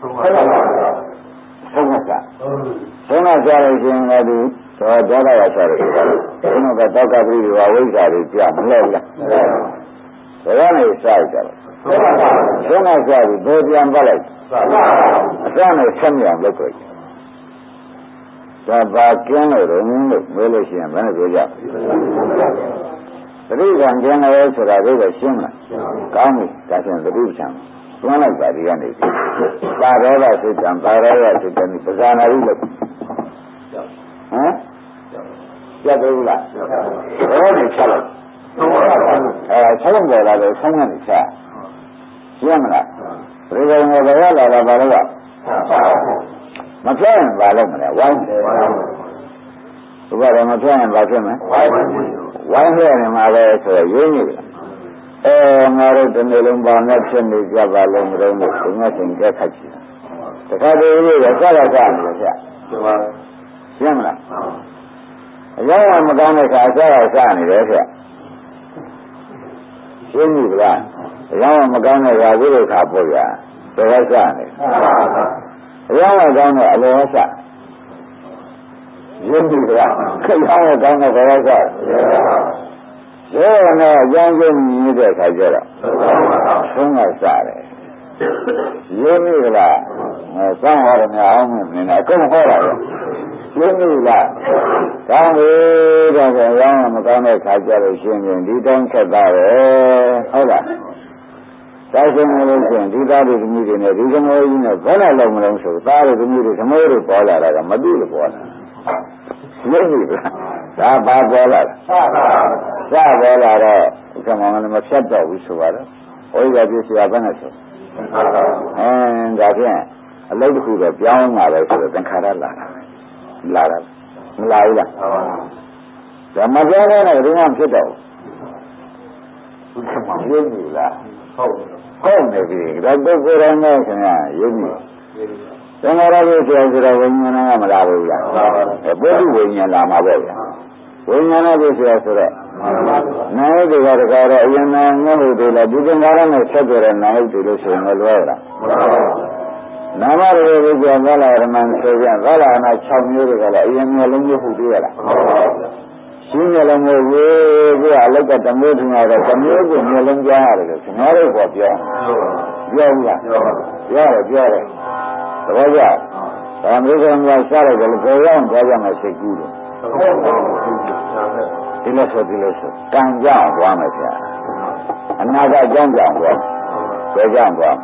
ဆုံးမစားဆုံးမစားလို့ရှိရင်လည်းဒီဒေါသရစားတယ်ဘုန်းကတော့ကပရိဝဝိဇ္ဇာတွေပြမလဲလားဒါကနေစားကြတယ်ဆုံးမစားပြီးဘယ်ပြန်ပတ်လိုက်အစနဲ့ဆက်မြောင်လုပ်ကြဒါပါကျင်းလို့တော့မေးလို့ရှိရင်ဘယ်နဲ့ပြောကြသတိကံကျင်းတယ်ဆိုတာတို့ကရှင်းမလားကောင်းပြီဒါဆိုရင်သတိချမ်းသွန်းလိုက်ပါဒီကနေပါရောဂစိတ်ကံပါရောဂစိတ်ကံဒီပဇာနာရုလို့ဟမ်ကြက်ဘူးလားဘောနေချက်လိုက်ချက်လုံးပေါ်လာတယ်ဆုံးကနေချက်ရှင်းမလားဒီကောင်ကဘယ်လာတာဘာလို့ကမပြတ်ရင်ဘာလို့မလဲဝိုင်းတယ်ဘုရားမပြတ်ရင်ဘာဖြစ်မလဲဝိုင်းရနေမှာပဲဆိုရင်းနေတယ်ငါတို့ဒီနေ့လုံးဘာနဲ့ဖြစ်နေကြပါလုံးမလုံးလို့ငါစဉ်ကြက်ခတ်ချင်တခါတည်းလေးကစကားစားနေတယ်ဗျရှင်းမလားအကြောင်းမကောင်းတဲ့ခါစကားစားနေတယ်ဗျရှင်းပြီလားအကြောင်းမကောင်းတဲ့ခါဒီလိုခါပို့ရစကားစားနေအကြောင်းမကောင်းတဲ့အလိုအဆရင်းပြီလားခေတ်အောင်ကောင်းတဲ့စကားစားရဲနဲ့အကြောင်းကျင်းမြည်တဲ့ခါကျတော့ဆုံးကစားတယ်ရင်းပြီလားစောင်းဟောရများအောင်မင်းနဲ့အကုန်ဟောတာပဲရှင်းပြီလားကောင်းပြီတော့ဆိုရောင်းမကောင်းတဲ့ခါကျတော့ရှင်းရင်ဒီတောင်းခက်တာပဲဟုတ်လားဒါဆိုရင်လို့ရှိရင်ဒီသားတွေသမီးတွေနဲ့ဒီသမောကြီးနဲ့ဘယ်နဲ့လုံးမလုံးဆိုသားတွေသမီးတွေသမောတွေပေါ်လာတာကမသိလို့ပေါ်လာရှင်းပြီလားဒါဘာပေါ်လာလဲစပေါ်လာတော့ဒီကမှမဖြတ်တော့ဘူးဆိုပါတော့ဟောရပြည့်စရာဘယ်နဲ့ဆိုဒါဖြင့်အလုပ်တစ်ခုတော့ပြောင်းလာတယ်ဆိုတော့သင်္ခါရလာတာမလာဘူးလားဒါမပြောင်းတဲ့ဘယ်မှဖြစ်တော့ဘူးရုပ်ပြီလားဟုတ်နေပြီဒါပုဂ္ဂိုလ်တိုင်းနဲ့ခင်ဗျာရုပ်ပြီသင်္ခါရလို့ဆိုတော့ဝိညာဏကမလာဘူးလားပုဂ္ဂိုလ်ဝိညာဉ်လာမှာပေါ့ဗျာဝိညာဏလို့ဆိုတော့နာယုတ်တွေကတခါတော့အရင်ကငတ်လို့တွေလားဒီသင်္ခါရနဲ့ဆက်ကြတဲ့နာယုတ်တွေလို့ဆိုရင်လွယ်လားနာမရေဘုရားသလာရမန်ဆိုပြန်သလာနာ6မျိုးတွေကလည်းအရင်မျိုးလုံးမျိုးဟုတ်သေးရလားရှင်းမျိုးလုံးမျိုးရေးပြအလောက်ကတမျိုးထင်ရတော့တမျိုးကိုမျိုးလုံးကြားရတယ်လို့ခင်ဗျားတို့ကပြောဘူးလားပြောတယ်သဘောကျဒါမျိုးကမှစားရတယ်လို့ပြောရအောင်ကြားကြမယ်စိတ်ကူးတယ်ဒီလိုဆိုကံကြောင့်သွားမယ်ဗျာအနာဂတ်ကြောင့်သွားဘယ်ကြောင့်သွား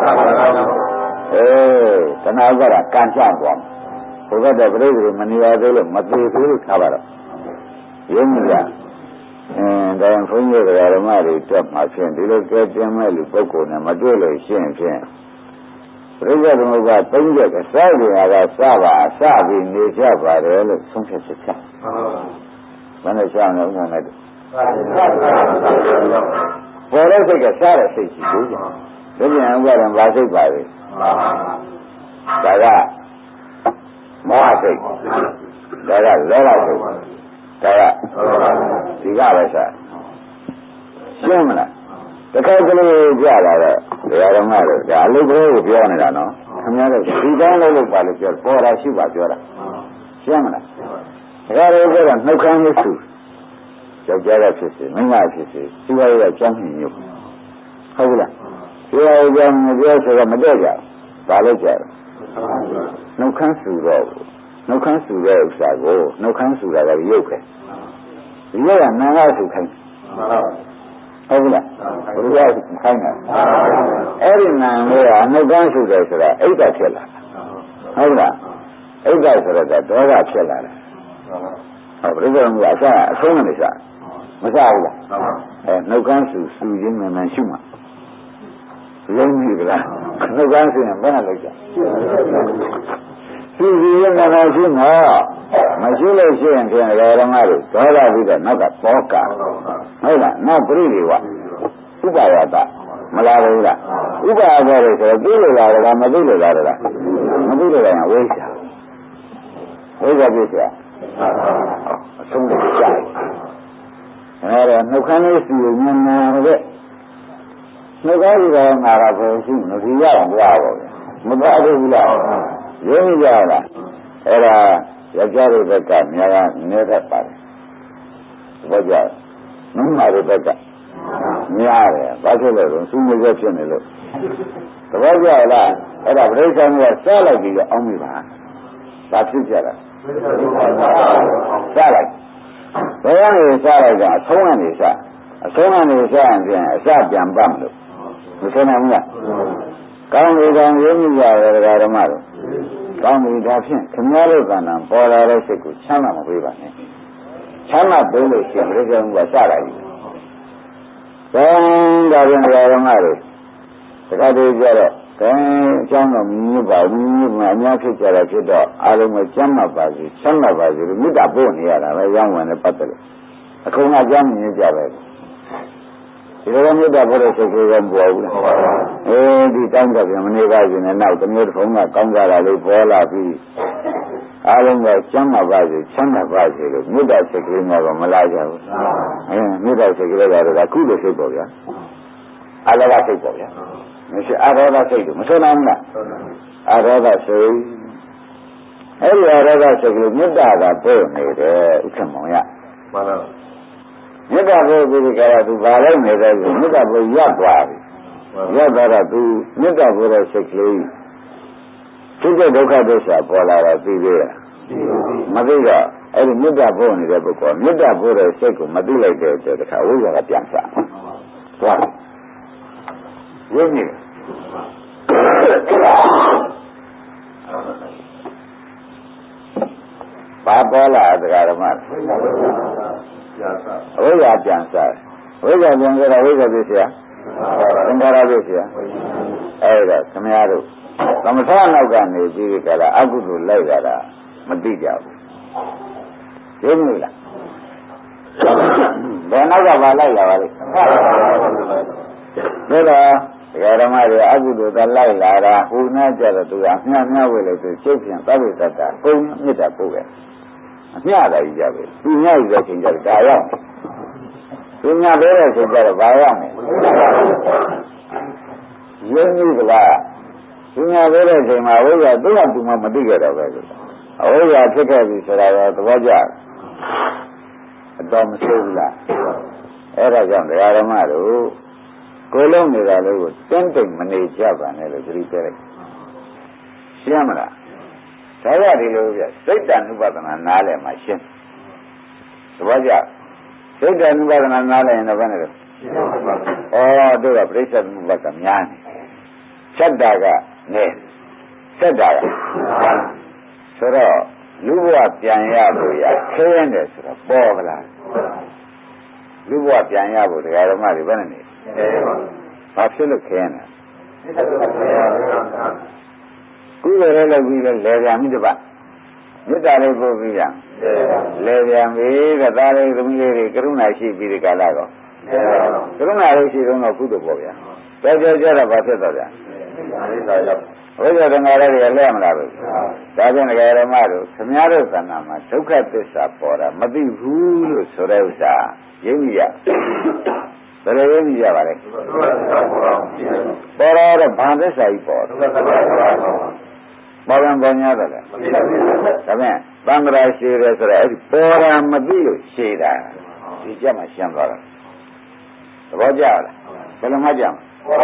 တဏှာကကံကြောင့်သွားဘုရားတဲ့ပြိဿမနေရသေးလို့မသေးသေးလို့ထားပါတော့ရင်းမြာဒါရင်ဘုန်းကြီးတွေကဓမ္မတွေတက်မှဖြင့်ဒီလိုကဲတင်မဲ့လူပုဂ္ဂိုလ်နဲ့မတွေ့လို့ရှင်းဖြင့်ပြိဿသမုပ္ပါ3ချက်ကစားကြရတာစပါစပြီးနေကြပါတယ်လို့ဆုံးဖြတ်ချက်ချဘယ်နဲ့ရှောင်းလဲဥပမာနဲ့ပေါ်တဲ့စိတ်ကစားတဲ့စိတ်ရှိသေးတယ်ဒီပြန်ဥပဒေဘာစိတ်ပါလဲဒါကမောဟစိတ်ဒါကလောဘစိတ်ဒါကဒီကပဲစားရှင်းမလားတခါကလေးကြလာတော့ဘယ်တော်မှတော့ဒါအလုပ်ကလေးကိုပြောနေတာနော်ခင်ဗျားတို့ဒီကောင်းလို့ပါလို့ပြောပေါ်တာရှိပါပြောတာရှင်းမလားဒါကြတော့နှုတ်ခမ်းလေးစုယောက်ျားကဖြစ်စေမိန်းမဖြစ်စေဒီဘက်ကကျမ်းမြင်ရုပ်ဟုတ်လားဒီဘက်ကကျမ်းမပြောဆိုတော့မတည့်ကြဘူးဘာလို့ကြလဲနှုတ်ခမ်းစုတော့နှုတ်ခမ်းစုတဲ့ဥစ္စာကိုနှုတ်ခမ်းစုတာကရုပ်ပဲဒီရုပ်ကနာငါစုခိုင်းဟုတ်လားဘုရားခိုင်းတာအဲ့ဒီနာလေးကနှုတ်ခမ်းစုတယ်ဆိုတာအိတ်ကဖြစ်လာတာဟုတ်လားအိတ်ကဆိုတော့ဒေါသဖြစ်လာတယ်ဟုတ်ပြိဿမှုအစားအဆုံးနဲ့စားမစားဘူးလားနှုတ်ခမ်းစုရင်းမှန်ရှုမှာလုံးပြီလားနှုတ်ခမ်းစုရင်ဘယ်နဲ့လိုက်ကြစုရင်းမှန်ရှုမှာမရှိလို့ရှိရင်ပြန်ရတော်မှာလို့ဒေါသပြီးတော့နောက်ကပောကဟုတ်လားနောက်ပြိတွေဝဥပါယတမလာဘူးလားဥပါယတယ်ဆိုတော့သိလို့လာတယ်မသိလို့လာတယ်မသိလို့ရင်ဝိဇ္ဇာပြည့်စရာအဆုံးနဲ့ကြားအဲ့ဒါနှုတ်ခမ်းလေးစီဉာဏ်နာတဲ့နှုတ်ကားကြီးကငါကဘယ်ရှိမသိရအောင်ကြားပါဗျမပါဘူးလားရင်းကြလားအဲ့ဒါယောက်ျားတွေဘက်ကများကနေတတ်ပါတယ်ဘောကြမိန်းမတွေဘက်ကများတယ်ဘာဖြစ်လဲဆိုစူးမွေးဖြစ်နေလို့သဘောကျလားအဲ့ဒါပြိဿံကစားလိုက်ပြီးတော့အောင်းမိပါဘာဖြစ်ကြလဲစားလိုက်ဘယ်ကနေစားလိုက်တာအဆုံးကနေစားရင်ပြန်အစပြန်ပတ်မလို့မဆင်းနိုင်ဘူးလားကောင်းပြီကောင်းရင်းမြစ်ရတယ်ဓမ္မတို့ကောင်းပြီဒါဖြင့်ခင်ဗျားတို့ကဏ္ဍပေါ်လာတဲ့စိတ်ကိုချမ်းသာမပေးပါနဲ့ချမ်းသာပေးလို့ရှိရင်ပြိဿံကစားလိုက်ပြီဒါဖြင့်ဓမ္မတို့တခါတည်းကြတော့အကြောင်းတော့မြင်ပါဘူးအများဖြစ်ကြတာဖြစ်တော့အားလုံးကကျမ်းမှတ်ပါစေချမ်းသာပါစေလို့မေတ္တာပို့နေရတာပဲရောင်းဝင်နဲ့ပတ်သက်လို့အခုကကျမ်းမြင်ကြပဲဒီလိုမေတ္တာပို့တဲ့စိတ်ကလည်းမပေါ်ဘူးလားဒီတောင်းကြပြန်မနေပါဘူးနဲ့နောက်တစ်မျိုးတစ်ဖုံးကကောင်းကြတာလေးပေါ်လာပြီးအားလုံးကကျမ်းမှတ်ပါစေချမ်းသာပါစေလို့မေတ္တာစိတ်ကလေးကတော့မလာကြဘူးမေတ္တာစိတ်ကလေးကတော့ကုသိုလ်စိတ်ပေါ့ဗျာအလောဘစိတ်ပေါ့ဗျာမရှိအရောဂစိတ်ကိုမဆိုးနိုင်ဘူးလားအရောဂစိတ်အဲ့ဒီအရောဂစိတ်ကိုမေတ္တာကပို့နေတယ်ဥက္ကမောင်ရမှန်ပါမေတ္တာပို့ပြီးကြတော့သူဘာလို့နေလဲဆိုမေတ္တာပို့ရပ်သွားပြီရပ်သွားတော့သူမေတ္တာပို့တဲ့စိတ်ကလေးဖြစ်တဲ့ဒုက္ခဒုက္ခပေါ်လာတာသိသေးလားမသိတော့အဲ့ဒီမေတ္တာပို့နေတဲ့ပုဂ္ဂိုလ်မေတ္တာပို့တဲ့စိတ်ကိုမသိလိုက်တဲ့အတွက်တခါဝိဇ္ဇာကပြန်စားသွားရင်းနေဘာပေါ်လာတရားဓမ္မဝိဇ္ဇာပြန်စားဝိဇ္ဇာပြန်စားဝိဇ္ဇာပြည့်စရာသင်္ခါရပြည့်စရာအဲ့ဒါခမရတို့သမထနောက်ကနေပြီးဒီကလာအကုသိုလ်လိုက်လာတာမသိကြဘူးရှင်းပြီလားဘယ်နောက်ကပါလိုက်လာပါလိမ့်ဒါတော့ဒကာဓမ္မတွေအကုသိုလ်ကလိုက်လာတာဟိုနာကြတော့သူကအမျှမျှဝေလို့သူချုပ်ပြန်သဗ္ဗေတ္တကုန်းမြစ်တာပို့ပဲအမျှတာကြီးကြပဲသူမျှယူတဲ့ချိန်ကျတော့ဒါရောက်သူမျှပေးတဲ့ချိန်ကျတော့ဘာရောက်လဲရင်းကြီးကလားသူမျှပေးတဲ့ချိန်မှာဝိဇ္ဇာသူ့ကသူမှမသိကြတော့ပဲအဝိဇ္ဇာဖြစ်ခဲ့ပြီဆိုတာတော့သဘောကျအတော်မဆိုးဘူးလားအဲ့ဒါကြောင့်ဒကာဓမ္မတို့ကိုလုံးနေတာလေးကိုတင်းတိမ်မနေကြပါနဲ့လို့သတိပေးလိုက်ရှင်းမလားဒါရဒီလိုပြစိတ်တ ानु ပဒနာနားလည်မှရှင်းသဘောကျစိတ်တ ानु ပဒနာနားလည်ရင်တော့ဘယ်နဲ့လဲဩတို့ကပြိဿ ानु ပဒကများနေဆက်တာကနေဆက်တာကဆိုတော့လူဘဝပြန်ရလို့ရခဲရတယ်ဆိုတော့ပေါ်ကလားလူဘဝပြန်ရဖို့တရားဓမ္မတွေဘယ်နဲ့နေဘာဖြစ်လို့ခဲနေတာကုသိုလ်လည်းလုပ်ပြီးလဲလေပြန်ပြီတပတ်မေတ္တာလေးပို့ပြီးရလေပြန်ပြီကသားလေးသမီးလေးတွေကရုဏာရှိပြီးဒီကာလတော့ကရုဏာလေးရှိတော့ကုသိုလ်ပေါ့ဗျာကြောကြတော့ဘာဖြစ်တော့ဗျာဝိဇ္ဇာတဏှာတွေလည်းမလားဘူးဒါဖြင့်ဒကာရမတို့ခမည်းတော်သဏ္ဍာန်မှာဒုက္ခသစ္စာပေါ်တာမသိဘူးလို့ဆိုတဲ့ဥစ္စာရင်းမိရဘယ်လိုရင်းမိရပါလဲပေါ်တော့ဘာသစ္စာကြီးပေါ်ပေါ်ပြန်ညာတော့လေဒါဖြင့်သံဃာရှိရဲဆိုတော့အဲ့ဒီပေါ်တာမသိလို့ရှိတာဒီကြမှာရှင်းသွားတာသဘောကျလားဘယ်လိုမှကြမှာ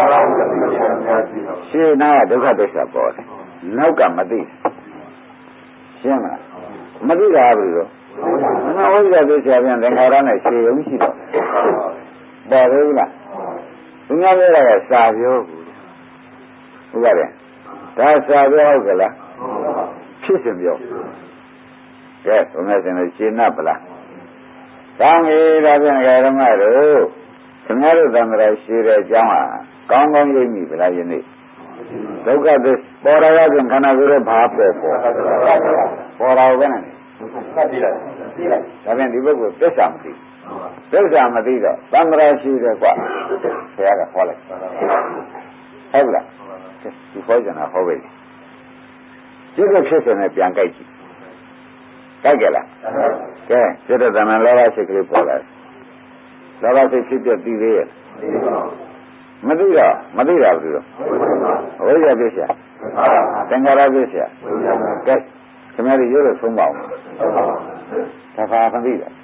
ရှင်းနာဒုက္ခသစ္စာပေါ်တယ်နောက်ကမသိရှင်းမလားမသိတာဘူးလို့မဝိဇ္ဇာသစ္စာပြန်သင်္ခါရနဲ့ရှင်းရုံရှိတော့ပေါ်သေးဘူးလားသူများပြောတာကစာပြောဘူးဟုတ်ပါရဲ့ဒါစာပြောဟုတ်ကလားဖြစ်စဉ်ပြောကဲဘုရားရှင်လည်းရှင်း납ပလားကောင်းပြီဒါပြန်ဓမ္မတို့ခင်ဗျားတို့သံဃာရှိတဲ့အကြောင်းဟာကောင်းကောင်းရိပ်မိဗလားယနေ့ဒုက္ခသစ္စာပေါ်ရတဲ့ခန္ဓာကိုယ်ရဲ့ဘာပေါ်ပေါ်တာကိုပဲနဲ့သိလိုက်ဒါပြန်ဒီဘက်ကိုသစ္စာမသိသစ္စာမသိတော့သံဃာရှိတယ်ကွာဆရာကဟောလိုက်ဟုတ်လားဒီဟောကြတာဟောပဲဒီကဖြစ်စနဲ့ပြန်ကြိုက်ကြည့်ကြိုက်ကြလားကဲစိတ္တသမန်လောဘစိတ်ကလေးပေါ်လာလောဘစိတ်ဖြစ်ပြပြီးသေးရဲ့မသိတော့မသိတာဘူးတော့ဝိဇ္ဇာပြည့်စရာသင်္ခါရပြည့်စရာကဲခင်ဗျားတို့ရိုးလို့ဆုံးပါအောင်ဒါပါမသိတာ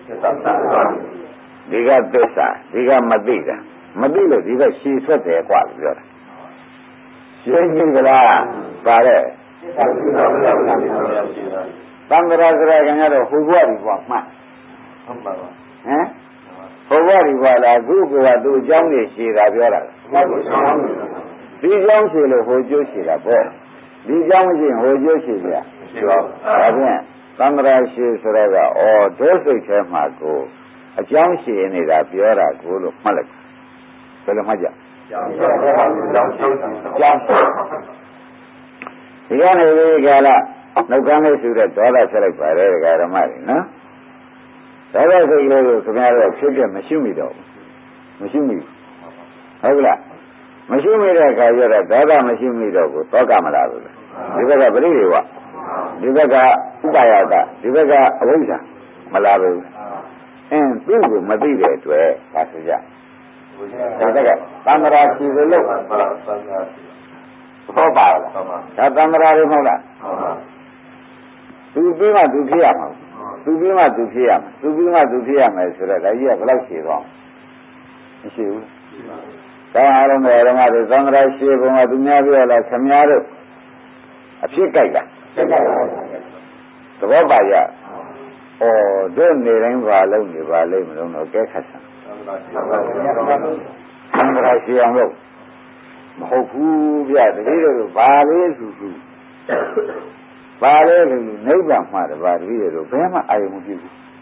ဒီကသစ္စာဒီကမသိတာမသိလို့ဒီကရှည်ထွက်တယ်กว่าလို့ပြောတာရှင်းပြီလားပါတဲ့သံဃာစရာခင်ဗျားတို့ဟိုဘဝဒီဘဝမှတ်ဟုတ်ပါပါဟမ်ဘဝဒီဘဝလားခုကသူအကြောင်းတွေရှည်တာပြောတာဒီအကြောင်းရှည်လို့ဟိုကျိုးရှည်တာပေါ့ဒီအကြောင်းရှည်ဟိုကျိုးရှည်ပြရှိပါဘူးဒါဖြင့်သံဃာရှည်ဆိုတော့ဒုစိတ်ထဲမှာကိုအကြောင်းရှည်နေတာပြောတာကိုလို့မှတ်လိုက်ဘယ်လိုမှတ်ကြကြောင်းဒီကနေဒီကလာနှုတ်ခမ်းလေးဆိုတဲ့ဒေါသဆက်လိုက်ပါတယ်ဓမ္မတွေနော်ဒါပဲစိတ်ကလေးကိုခင်ဗျားတို့ဖြစ်ပြမရှိမိတော့ဘူးမရှိမိဟုတ်ကလားမရှိမိတဲ့အခါကျတော့ဒေါသမရှိမိတော့ဘူးတောကမလာဘူးဒီဘက်ကပရိဒေဝဒီဘက်ကဥပါယကဒီဘက်ကအဝိဇ္ဇာမလာဘူးသူ့ကိုမသိတဲ့အတွက်ဒါဆိုကြဒီဘက်ကသံဃာရှိလို့ဟောပါလားဒါသံဃာတွေမဟုတ်လားသူပြီးမှသူဖြစ်ရမှာသူပြီးမှသူဖြစ်ရမယ်သူပြီးမှသူဖြစ်ရမယ်ဆိုတော့ဒါကြီးကဘယ်လောက်ရှည်သွားမရှိဘူးဒါအားလုံးတွေဓမ္မတွေသံဃာရှည်ပုံကသူများပြောလားခမများတို့အဖြစ်ကြိုက်တာသဘောပါရတို့နေတိုင်းပါလုံးနေပါလိမ့်မလို့တော့ကဲခတ်ဆံသံဃာရှည်အောင်လို့မဟုတ်ဘူးဗျတတိတို့ဘာလေးစုစုပါလေလို့နိဗ္ဗာန်မှာတပါးတပည့်တို့ဘယ်မှအာရုံမပြုဘူးအဲ့ဒါတပည့်တို့တော့သံဃာတိုးမှာပဲပြောတယ်လူကသံဃာတိုးမှာပဲတပည့်တို့ကနိဗ္ဗာန်မှာတပါးတပည့်တို့ဘယ်မှအာရုံမပြုဘူးအဲ့ဒါတပည့်တို့ဘယ်မှအာရုံမပြုဘူးအဲ့ဒါတပည့်တို့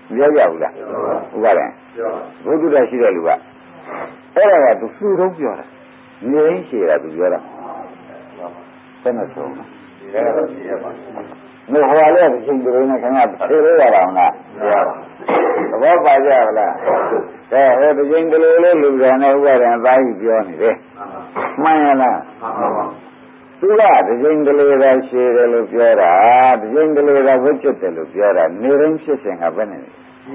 ပြောကြဘူးလားဥပါဒံဘုဒ္ဓတရှိတဲ့လူကအဲ့ဒါကသူစုထုံးပြောတာငြိမ်းရှိတာသူပြောတာဘယ်နဲ့ဆုံးလဲဒီကတော့ကြည့်ရပါမဟောလဲအချိန်တွေနဲ့ခင်ဗျာဖြေလို့ရတာမလားသဘောပါကြပါလားဒါဟဲ့ဒီချိန်ကလေးလေးလူတွေနဲ့ဥပါဒံသားကြီးပြောနေတယ်မှန်ရလားသူကဒီချိန်ကလေးသာရှည်တယ်လို့ပြောတာဒီချိန်ကလေးသာဝိကျက်တယ်လို့ပြောတာနေရင်းဖြစ်စဉ်ကဘယ်နဲ့လဲ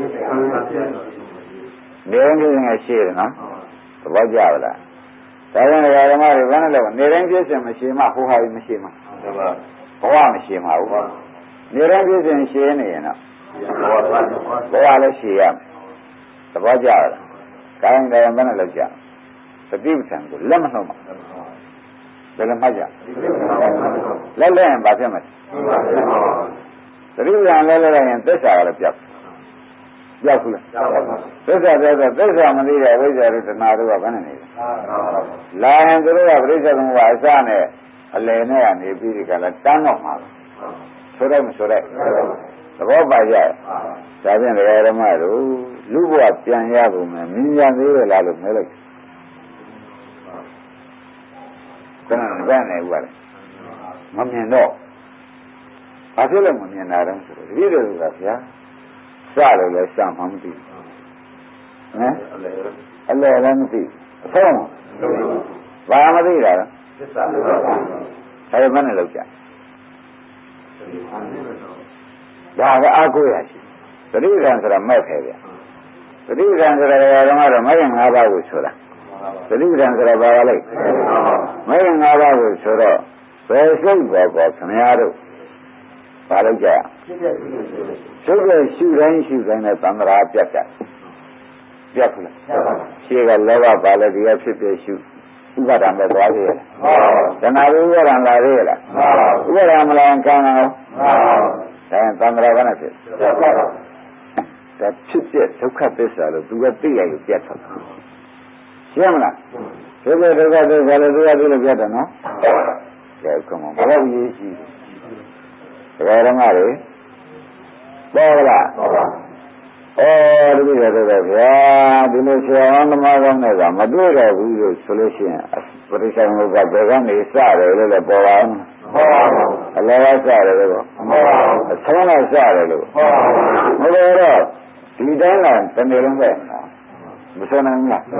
နေရင်းဖြစ်စဉ်ကရှည်တယ်နော်သဘောကျပါလားဒါကြောင့်ဓမ္မတွေဘယ်နဲ့လဲနေရင်းဖြစ်စဉ်မရှိမှဟိုဟာမရှိမှဘဝမရှိမှဘူးနေရင်းဖြစ်စဉ်ရှည်နေရင်တော့ဘဝလည်းရှည်ရမယ်သဘောကျလားကိုင်းတယ်ဘယ်နဲ့လောက်ကြသတိပဋ္ဌာန်ကိုလက်မနှုတ်ပါဘယ်လိုမှတ်ကြလက်လက်ရင်ဘာဖြစ်မလဲသတိပဋ္ဌာန်လက်လက်ရင်သစ္စာကလည်းပြောက်ခုလားသစ္စာပြောတော့သစ္စာမသိတဲ့ဝိဇ္ဇာတို့တဏှာတို့ကဘယ်နဲ့နေလဲလာရင်သူတို့ကပရိစ္ဆေသမုပ္ပါအစနဲ့အလယ်နဲ့ကနေပြီးဒီကလာတန်းတော့မှာဆိုတော့မဆိုတော့သဘောပါကြဒါဖြင့်ဓမ္မတို့လူဘဝပြန်ရကုန်မယ်မြင်ရသေးတယ်လားလို့မဲလိုက်ခဏဗန်းနေဥပါလေမမြင်တော့ဘာဖြစ်လို့မမြင်တာလဲဆိုတော့ဒီလိုကဗျာစတယ်လဲစမှမသိဟမ်အလဲလည်းမသိအဆုံးဘာမသိတာလဲသစ္စာအဲ့မနဲ့လောက်ကြဒါကအာကိုရရှိသတိဉာဏ်ဆိုတာမဲ့ခဲဗျသတိဉာဏ်ဆိုတာဓမ္မတော့မဲ့၅ပါးကိုဆိုတာသတိဉာဏ်ဆိုတာဘာလဲမဲ့၅ပါးကိုဆိုတော့ဘယ်စိတ်ပေါ်ပေါ်ခင်ဗျားတို့ဘာလို့ကြစိတ်ရဲ့ရှုတိုင်းနဲ့သံဃာပြတ်တာပြတ်ဘူးလားရှေ့ကလောဘပါလဲဒီကဖြစ်ဖြစ်ရှုဥပါဒံပဲသွားသေးရဲ့တဏှာဥပါဒံလာသေးရဲ့လားဥပါဒံမလာရင်ခံအောင်ဒါရင်သံဃာကနဲ့ဖြစ်ဒါဖြစ်တဲ့ဒုက္ခသစ္စာလို့သူကသိရလို့ပြတ်သွားရှင်းမလားဖြစ်တဲ့ဒုက္ခသစ္စာလို့သူကသိလို့ပြတ်တယ်နော်ကဲခုမှဘယ်လိုရေးရှိတယ်ဓမ္မတွေပေါ်လားဒီလိုတော့ဗျာဒီလိုဆရာသမားကောင်းတဲ့ကမတွေ့တော့ဘူးလို့ဆိုလို့ရှိရင်ပရိစ္ဆေသမုပ္ပါဘယ်ကနေစတယ်လို့လည်းပေါ်ပါအောင်အလောကစတယ်လို့အဆုံးလိုက်စတယ်လို့မဟုတ်တော့ဒီတိုင်းကတနေ့လုံးပဲမစနိုင်ဘူးလား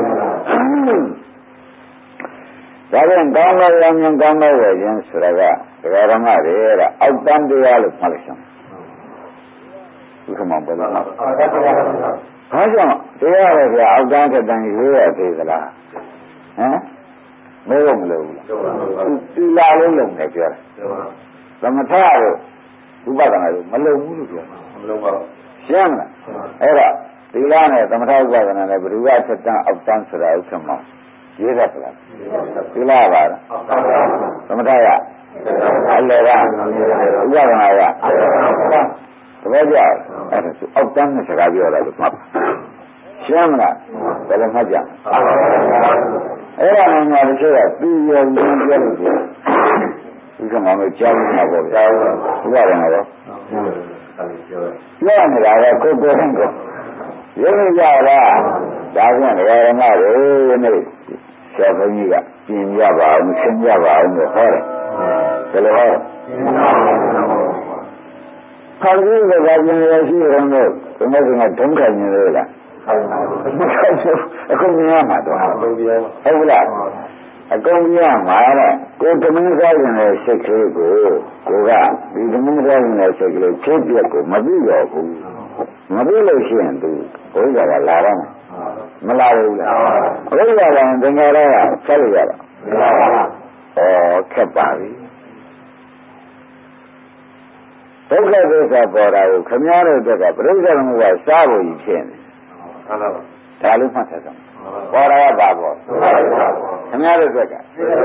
ဒါပြန်ကောင်းသောရောင်ကောင်းသောဝယ်ခြင်းဆိုတာကဓမ္မတွေတဲ့အောက်တန်းတရားလို့မှတ်လိုက်စမ်းဒီကမှဘယ်လိုလဲဘာကြောင့်တရားရယ်အောက်တန်းထက်တန်းရေးရသေးသလားဟမ်မဟုတ်မလို့ဘူးသူလာလုံးလုံးနဲ့ပြောတယ်သမထတို့ဥပဒနာတို့မလုံဘူးလို့ပြောမလုံပါဘူးရှင်းမလားအဲ့ဒါသီလနဲ့သမထဥပဒနာနဲ့ဘ누구ကထက်တန်းအောက်တန်းဆိုတာဥက္ကမရေးတယ်ဆိုတာသီလပါလားသမထရအလယ်ကဥပဒနာရသဘောကျအဲ့ဒါသူအောက်တန်းနဲ့စကားပြောတာလို့မှတ်ရှင်းမလားဘယ်လိုမှတ်ကြအဲ့ဒါမှတချို့ကသူရောပြောလို့ပြောဒီကမှမကြောက်နေတာပေါ့ဗျာဥပဒနာတော့ပြောနေတာကကိုယ်ကိုယ်ဟန်ကိုရင်းကြလားဒါပြန်ဓမ္မတွေနဲ့ဆရာဘုန်းကြီးကပြင်ကြပါအောင်ရှင်းကြပါအောင်လို့ဟောတယ်ဘယ်လိုဟောခါကြီးကဘာပြင်ရရှိရုံနဲ့ဒီနေ့ကဒုက္ခညင်လေလားအခုမြင်ရမှာတော့ဟုတ်လားအကုန်ပြရမှာတဲ့ကိုဓမ္မစားရင်လည်းစိတ်ကလေးကိုကဒီဓမ္မစားရင်လည်းစိတ်ကလေးဖြစ်ပြက်ကိုမပြီးတော့ဘူးမပြီးလို့ရှိရင်သူဘုရားကလာတော့မလာဘူးလားဘုရားကသင်္ဃာရကဆက်လို့ရတာခက်ပါပြီဒုက္ခသစ္စာပေါ်တာကိုခမည်းတော်ကပြိဿရမှုကစားဖို့ကြီးဖြစ်နေဒါလို့မှတ်ထားတယ်ပေါ်တာကဘာပေါ်ခမည်းတော်ကဖြစ်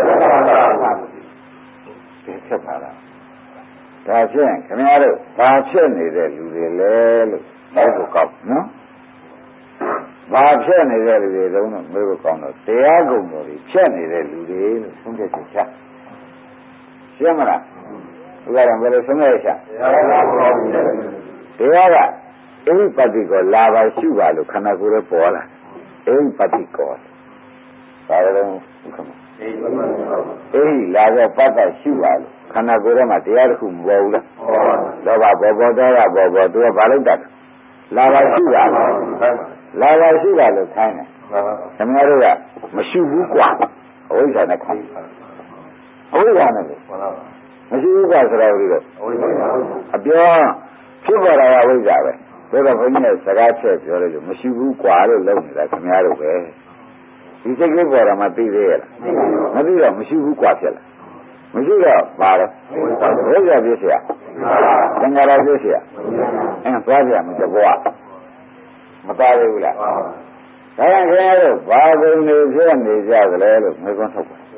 ပါလားဒါဖြင့်ခမည်းတော်ဘာဖြစ်နေတဲ့လူတွေလဲလို့ပြောဖို့ကောက်နော်ဘာဖြစ်နေတဲ့လူတွေတုံးတော့မေးဖို့ကောင်းတော့တရားကုံတော်တွေဖြစ်နေတဲ့လူတွေလို့ဆုံးဖြတ်ချက်ချရှင်းမလားဥပဒေဘယ်လိုဆုံးဖြတ်ချက်တရားက ấy bắt đi có la vào siêu vào lúc khăn áo rồi bỏ là ấy bắt đi có sao đó không ấy la vào bắt vào siêu vào khăn áo rồi mà tiệt không vào đó đó vào đó là vào tôi vào lúc đó la vào siêu vào lúc thay này thằng nghe rồi à mà siêu vũ quả ôi sao này không ôi sao này mà siêu quả sao rồi đó à biếtဖြစ်ပေါ်လာဝိဇ္ဇာပဲဒါတော့ဘုန်းကြီးကစကားချက်ပြောလို့မရှိဘူးကွာလို့လုပ်နေတာခင်ဗျားတို့ပဲဒီစိတ်ကလေးပေါ်တာမှသိသေးရဲ့လားမသိတော့မရှိဘူးကွာဖြစ်လာမရှိတော့ပါတော့ဝိဇ္ဇာပြည့်เสียသင်္ခါရပြည့်เสียသွားပြမတဘွားမသားသေးဘူးလားဒါကြောင့်ခင်ဗျားတို့ဘာကုန်နေဖြစ်နေကြသလဲလို့မေးခွန်းထုတ်ပါ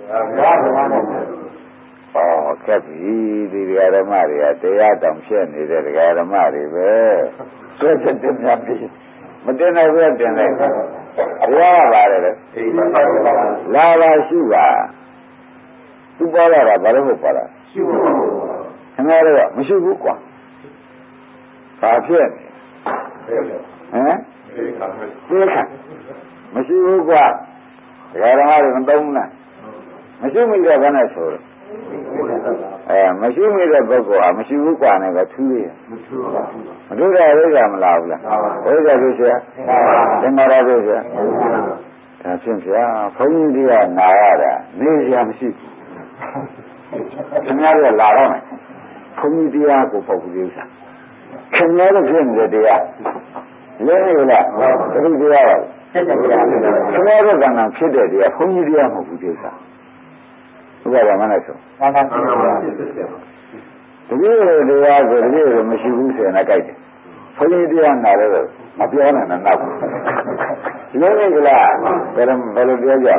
ခက်ပြီဒီဓမ္မတွေကတရားတောင်ဖြစ်နေတဲ့ဓမ္မတွေပဲဆွဲချက်တင်များပြီမတင်နိုင်ဘူးတင်လိုက်တရားပါတယ်လေလာပါရှိပါသူပေါ်လာတာဘာလို့မပေါ်လာရှိပါဘူးခင်ဗျားတို့ကမရှိဘူးကွာဘာဖြစ်ဟမ်သိခါမရှိဘူးကွာဓမ္မတွေမသုံးလားမရှိမိတော့ဘာနဲ့ဆိုလဲမရှိမိတဲ့ပုဂ္ဂိုလ်ဟာမရှိဘူးကွာနဲ့ပဲထူးရမထူးပါဘူးမထူးတဲ့ဝိဇ္ဇာမလာဘူးလားဝိဇ္ဇာဖြစ်เสียသင်္ခါရဖြစ်เสียဒါဖြင့်ဗျာဘုန်းကြီးတွေကနာရတာနေစရာမရှိဘူးခင်ဗျားတို့လာတော့မယ်ဘုန်းကြီးတရားကိုပုဂ္ဂိုလ်ဥစ္စာခင်ဗျားတို့ဖြစ်နေတဲ့တရားလဲနေလားသတိတရားပါခင်ဗျားတို့ကံဖြစ်တဲ့တရားဘုန်းကြီးတရားမဟုတ်ဘူးဥစ္စာဥပဒါမနဲ့ဆိုတကယ်တရားဆိုတကယ်မရှိဘူးဆိုရင်လည်းကြိုက်တယ်ဘုန်းကြီးတရားနာလည်းမပြောနိုင်နဲ့နောက်လုံးနေကြလားဘယ်လိုပြောကြ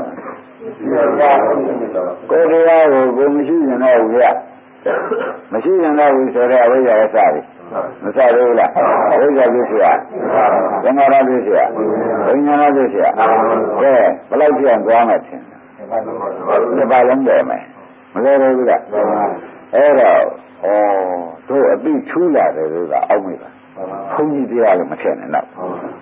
ကိုယ်တရားကိုမရှိရင်တော့ဘူးရမရှိရင်တော့ဘူးဆိုတော့အဝိဇ္ဇာရစပြီမစသေးဘူးလားအဝိဇ္ဇာပြည့်စရာသင်္ခါရပြည့်စရာဝိညာဏပြည့်စရာကဲဘယ်လောက်ကြည့်အောင်သွားမှထင်ဒီပါလုံးတယ်မယ်မလဲဘူးလားအဲ့တော့တို့အသိထူးလာတယ်လို့ကအောက်မိပါဘုန်းကြီးတရားလည်းမထင်နဲ့တော့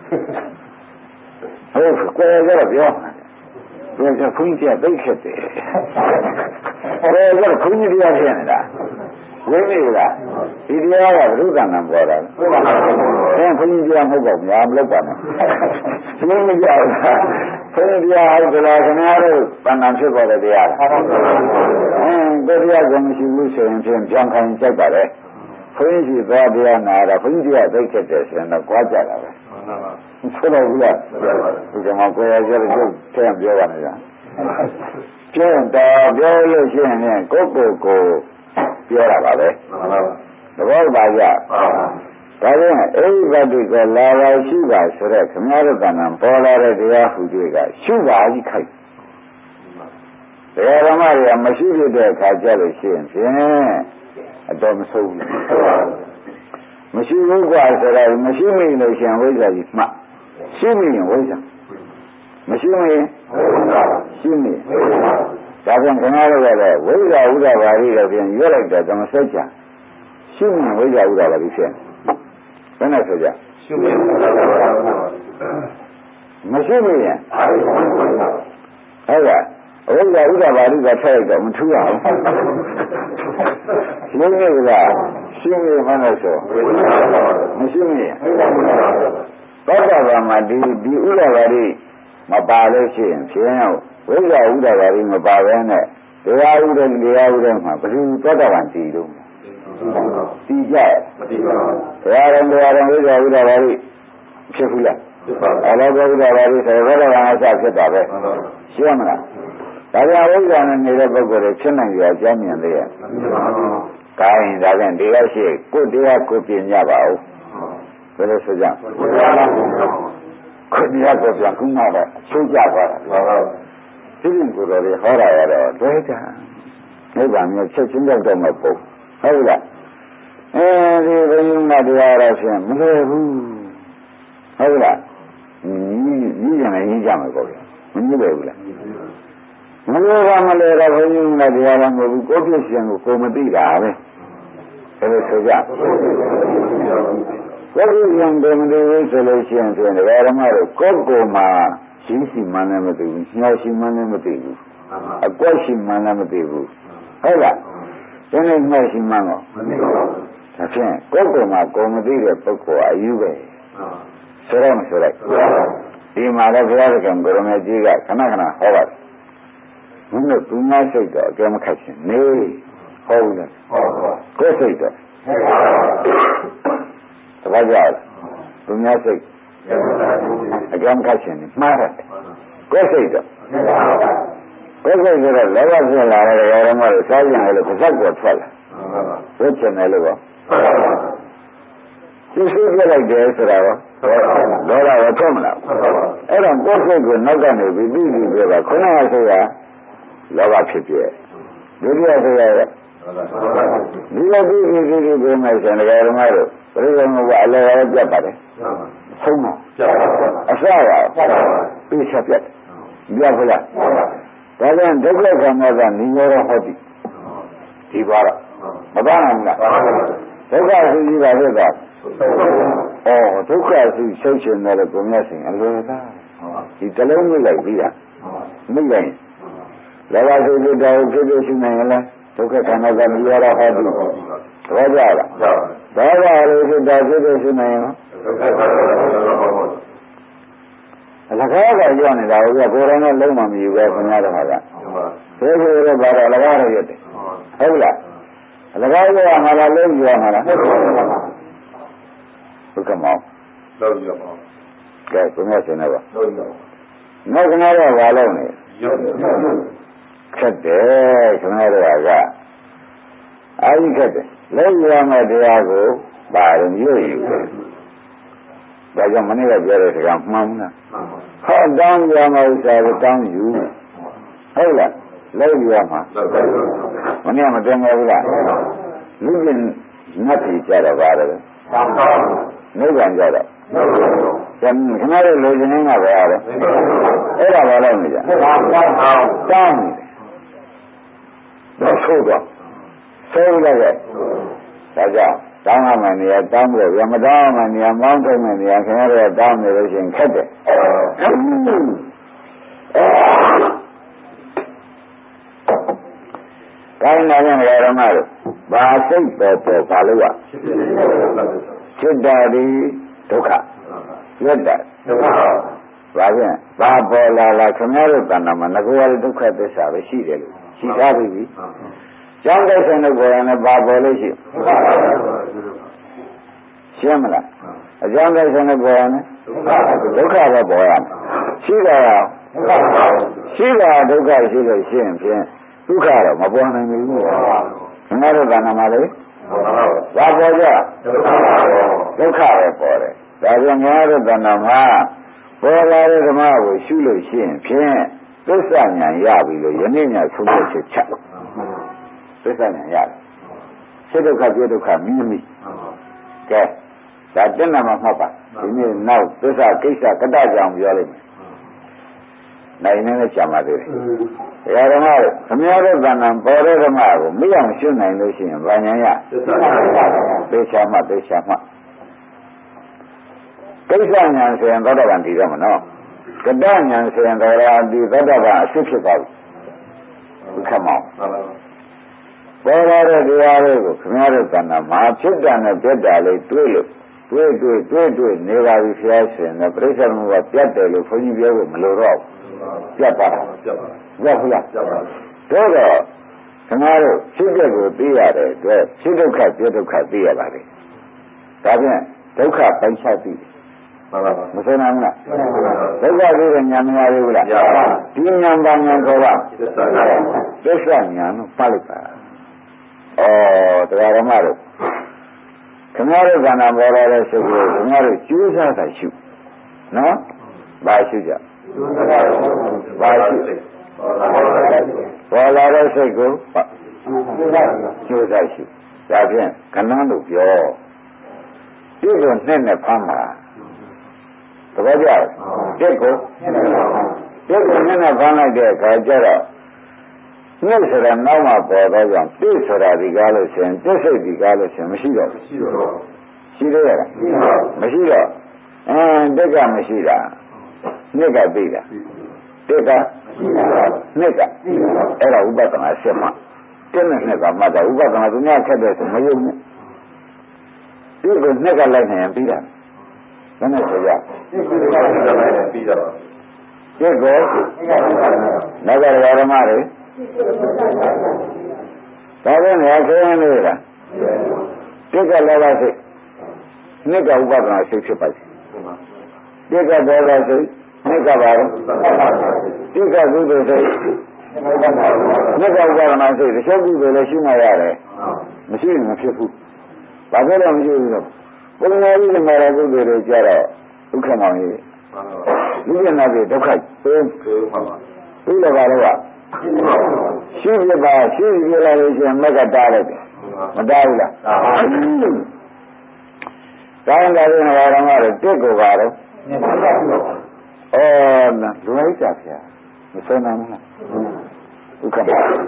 ဟုတ်ကိုယ်ကတော့ပြောတယ်ဘုန်းကြီးသိခက်တယ်ကိုယ်ကတော့ဘုန်းကြီးတရားထင်နေတာဝိနေလားဒီတရားကဘုရုကံကံပေါ်တာဘုန်းကြီးတရားမဟုတ်ပါဘူးများမလုပ်ပါနဲ့ဘုန်းကြီးကြောက်တာဘုန်းကြီးတရားဟုတ်ကြလားခင်ဗျားတို့တဏ္ဍာဖြစ်ပေါ်တဲ့တရားလားကိုတရားကမရှိဘူးဆိုရင်ပြန်ခံကြိုက်ပါလေဘုန်းကြီးသွားတရားနာတာဘုန်းကြီးတရားသိခဲ့တယ်ဆိုရင်တော့ကြွားကြတာပဲဆိုတော့ဘူးလားဒီကမှာကိုယ်ရကြတဲ့ကျုပ်ထဲပြောပါနဲ့ပြောတော့ပြောလို့ရှိရင်ကိုယ့်ကိုယ်ပြောတာပါပဲသဘောပါကြဒါကြောင့်အိဗတ္တိကလာပါရှိပါဆိုတဲ့ခမရတ္တနာပေါ်လာတဲ့တရားဟုတွေကရှုပါကြီးခိုက်တရားဓမ္မတွေကမရှိဖြစ်တဲ့အခါကျလို့ရှိရင်ဖြင့်အတော်မဆုံးဘူးမရှိဘူးကွာဆိုတော့မရှိမိလို့ရှင်ဝိဇ္ဇာကြီးမှရှိမိရင်ဝိဇ္ဇာမရှိမိရင်ရှိမိဒါပြန်ခင်ဗျားတို့ကလည်းဝိဇ္ဇာဥဒ္ဒဘာရီတော့ပြန်ရွက်လိုက်တဲ့သမစัจ जा ရှိမိဝိဇ္ဇာဥဒ္ဒဘာရီဖြစ်ဘယ်နဲ့ဆိုကြရှိမိမရှိမိရင်ဟုတ်ကဲ့အဝိဇ္ဇာဥဒ္ဒဘာရီကထည့်တော့မထူးအောင်ရှိမိကရှိမိမှန်းလို့ဆိုမရှိမိသောတာပန်မှာဒီဥဒ္ဒဘာရီမပါလို့ရှိရင်ဖြင့်ဝိဇ္ဇာဥဒ္ဒဘာရီမပါဘဲနဲ့တရားဥဒ္ဒမှာဘယ်လိုသောတာပန်တည်လို့တည်ကြမတည်ပါဘူးတရားတော်ဝိဇ္ဇာဥဒ္ဒဘာရီဖြစ်ဘူးလားအလောကဥဒ္ဒဘာရီဆိုသောတာပန်အစဖြစ်တာပဲရှင်းမလားဒါကြောင့်ဝိဇ္ဇာနဲ့နေတဲ့ပုဂ္ဂိုလ်တွေဖြစ်နိုင်ကြအကြောင်းမြင်သေးရဲ့ကိုင်းဒါပြန်ဒီလောက်ရှိကိုတရားကိုပြင်ကြပါဦးဘယ်လိုဆိုကြကိုတရားကိုပြန်ခုနကတော့ချိုးကြသွားတာဒီလိုကိုယ်တော်တွေဟောတာရတော့ဒွဲတာနိဗ္ဗာန်မျိုးချက်ချင်းတော့တော့မပုတ်ဟုတ်လားဒီဘုရားတရားရဖြင့်မလွယ်ဘူးဟုတ်လားညီးရင်လည်းညီးကြမယ်ပေါ့ဗျာမညီးပဲဘူးလားမလွယ်တော့ဘုရားတရားရမဟုတ်ဘူးကိုယ့်ဖြစ်ရှင်ကိုမသိတာပဲဘယ်လိုဆိုကြကိုယ်ကိုယ်ရင်တယ်မလို့ဆိုလို့ရှိရင်ပြန်တယ်ဓမ္မတို့ကိုယ်ကိုယ်မှာရှိရှိမှန်းလည်းမသိဘူးညှောရှိမှန်းလည်းမသိဘူးအကွက်ရှိမှန်းလည်းမသိဘူးဟုတ်လားဒီနေ့ညှောရှိမှန်းတော့မသိပါဘူးဒါဖြင့်ကိုယ်ကိုယ်မှာကိုယ်မသိတဲ့ပုဂ္ဂိုလ်အယူပဲဆိုတော့မဆိုလိုက်ဒီမှာလည်းဘုရားသခင်ကိုရမေကြီးကခဏခဏဟောပါတယ်ဘုရားသူများစိတ်တော့အကဲမခတ်ရှင်နေဟုတ်လားဟုတ်ပါကိုယ်စိတ်တော့တပတ်ကြလားသူများစိတ်အကဲမခတ်ရှင်မှားတယ်ကိုယ်စိတ်တော့ကိုယ်စိတ်ဆိုတော့လောဘဖြစ်လာတဲ့ဓမ္မတွေစားကြတယ်လို့ပါဇက်ကိုထွက်လာဝိချင်တယ်လို့ပါသူစိတ်ပြလိုက်တယ်ဆိုတာရောဒေါသရောထွက်မလားအဲ့တော့ကိုယ်စိတ်ကိုနောက်ကနေပြီးပြီးပြီးပြပါခုနကဆိုရလောဘဖြစ်ပြဒုတိယဆိုရဒီလိုပြီးပြမယ်ဆိုရင်ဓမ္မတို့ပရိသေမေကအလဲရောပြတ်ပါတယ်ဆုံးတော့အစရပြီးချက်ပြတ်ပြတ်ခလားဒါကြောင့်ဒုက္ခခန္ဓာကနိရောဓဟောတိဒီပါတော့မပါနိုင်လားဒုက္ခရှိကြီးပါဖြစ်သွားဒုက္ခရှိရှုပ်ရှင်တယ်လို့ကိုမြတ်ရှင်အလွယ်သားဒီတလုံးမိလိုက်ပြီးတာမိလိုက်လောဘစိတ်တွေတောင်ဖြစ်ဖြစ်ရှိနေရင်လည်းဒုက္ခခန္ဓာကနိရောဓဟောတိသဘောကျလားဒေါသတွေဖြစ်တာဖြစ်ဖြစ်ရှိနေရင်အလကားကကြောက်နေတာဟုတ်ကဲ့ကိုယ်တော်နဲ့လုံးမမီဘူးပဲခင်ဗျားတို့ကဆိုဆိုရပါတော့အလကားရရတယ်ဟုတ်လားအလကားရမှာလားလုံးရမှာလားဟုတ်ကဲ့မောင်လုံးရပါကဲကိုမြတ်ရှင်တော့လုံးရနောက်ခင်ဗျားတို့ကဘာလုံးနေခက်တယ်ခင်ဗျားတို့ကအာကြီးခက်တယ်လုံးရမယ့်တရားကိုပါရင်ရွတ်ယူဒါကြောင့်မနေ့ကပြောတဲ့စကားမှန်ဘူးလားဟောတောင်းရမယ့်ဥစ္စာကိုတောင်းယူဟုတ်လားလုံးရမှာမနေ့ကမတင်ခဲ့ဘူးလားလူကျင်နတ်ပြည်ကြတော့ပါတယ်နိဗ္ဗာန်ကြတော့ခင်ဗျားတို့လူကျင်နေတာပဲရတယ်အဲ့ဒါဘာလို့နေကြတောင်းနေတယ်တော့ဆိုတော့ဆိုလိုက်ရဲ့ဒါကြောင့်တောင်းရမယ်နေရာတောင်းပြီးတော့မတောင်းရမယ်နေရာမောင်းထုတ်မယ်နေရာခင်ဗျားတို့တောင်းနေလို့ရှိရင်ခက်တယ်ကောင်းတယ်ငယ်ဓမ္မတို့ဘာစိတ်ပေါ်ဘာလို့ရจิตတာဒီဒုက္ခလွတ်တာဒုက္ခဘာပြန်ဘာပေါ်လာခင်ဗျားတို့တဏ္ဍာမှာငကောရဒုက္ခသစ္စာပဲရှိတယ်လို့ရှိသားပြီကျောင်းတဲ့ဆင်းတို့ပေါ်ရတယ်ဘာပေါ်လို့ရှိရှင်းမလားအကြောင်းတဲ့ဆင်းတို့ပေါ်ရတယ်ဒုက္ခပဲပေါ်ရမယ်ရှိတာရှိတာဒုက္ခရှိလို့ရှိရင်ဖြင့်ဒုက္ခတော့မပေါ်နိုင်ဘူးခင်ဗျားတို့တဏ္ဍာမှာလေဘာပေါ်ကြဒုက္ခပဲပေါ်တယ်ဒါကြောင့်ငါတို့တဏ္ဍာမှာပေါ်လာတဲ့ဓမ္မကိုရှုလို့ရှိရင်ဖြင့်သစ္စာဉာဏ်ရပြီလို့ယနေ့ညဆုံးဖြတ်ချက်သစ္စာဉာဏ်ရတယ်စိတ်ဒုက္ခပြဒုက္ခမိမိကဲဒါတက်နာမှာမှတ်ပါဒီနေ့နောက်သစ္စာကိစ္စကတ္တကြောင့်ပြောလိုက်မယ်နိုင်နေနဲ့ကြာပါသေးတယ်ဓမ္မတို့ခမည်းတော်ကဏ္ဍပေါ်တဲ့ဓမ္မကိုမရအောင်ရှုနိုင်လို့ရှိရင်ဗာညာရသေချာမှကိစ္စဉာဏ်ဆိုရင်သောတာပန်တည်တော့မနော်ကတ္တဉာဏ်ဆိုရင်သောတာဒီသောတာပန်အဖြစ်ဖြစ်သွားပြီခမောင်းပေါ်လာတဲ့တရားတွေကိုခမည်းတော်ကဏ္ဍမှာဖြစ်တာနဲ့ပြတ်တာလေးတွေးလို့တွေးနေပါပြီဆရာရှင်နဲ့ပြိဿမှုကပြတ်တယ်လို့ဘုန်းကြီးပြောဖို့မလိုတော့ပြတ်ပါဟုတ်လားတော့ခင်ဗျားတို့ဖြစ်တဲ့ကိုသိရတဲ့အတွက်ဖြစ်ဒုက္ခပြဒုက္ခသိရပါလေဒါဖြင့်ဒုက္ခပိုင်ခြားသိမဆိုးနိုင်ဘူးလားဒုက္ခသိတဲ့ဉာဏ်မရဘူးလားဒီဉာဏ်ပါဉာဏ်ခေါ်ပါသစ္စာဉာဏ်လို့ပတ်လိုက်ပါတရားဓမ္မတို့ခင်ဗျားတို့ကဏ္ဍပေါ်လာတဲ့စိတ်ကိုခင်ဗျားတို့ကျိုးစားတာရှုနော်ဘာရှုကြဘာရှုပေါ်လာတဲ့စိတ်ကိုကျိုးစားရှုဒါဖြင့်ခဏလို့ပြောဒီကိုနဲ့ဖမ်းပါသဘောကျလားတက်ကိုနဲ့ဖမ်းလိုက်တဲ့အခါကျတော့နှိမ့်ဆိုတာနောက်မှပေါ်တော့ကြောင့်တိဆိုတာဒီကားလို့ရှင်တိစိတ်ဒီကားလို့ရှင်မရှိတော့ဘူးရှိသေးရလားမရှိတော့တက်ကမရှိတာနှစ်ကသိတာတက်ကနှစ်ကအဲ့ဒါဥပဒနာဆက်မှတင်းနဲ့နှစ်ကမှတ်တာဥပဒနာသူများခက်တဲ့ဆိုမယုံနဲ့ဒီကိုနှစ်ကလိုက်နေရင်ပြီးတာဘယ်နဲ့ဆိုကြပြီးတော့ဒီကိုနောက်ကဓမ္မတွေဒါလည်းနေခင်းနေလားဒီကလည်းပါစိတ်နှစ်ကဥပဒနာစိတ်ဖြစ်ပါစေဒီကဒေါသစိတ်နှစ်ကပါတော့ဒီကကုသိုလ်စိတ်နှစ်ကဥပဒနာစိတ်တစ်ချက်ပြီးပဲလည်းရှိမှရတယ်မရှိရင်မဖြစ်ဘူးဘာလို့လဲမရှိဘူးတော့ဘုရားကြီးကမာရကုသိုလ်တွေကြတော့ဒုက္ခမောင်ကြီးဒီကနာပြေဒုက္ခပေးပြီးတော့ကတော့ရှိပြပါရှိပြလာလို့ရှိရင်မက်ကတားလိုက်တယ်မတားဘူးလားတောင်းတာရင်ဓမ္မတွေတက်ကိုပါတော့လူလိုက်ကြဖျားမဆွမ်းနိုင်ဘူးလားဒုက္ခ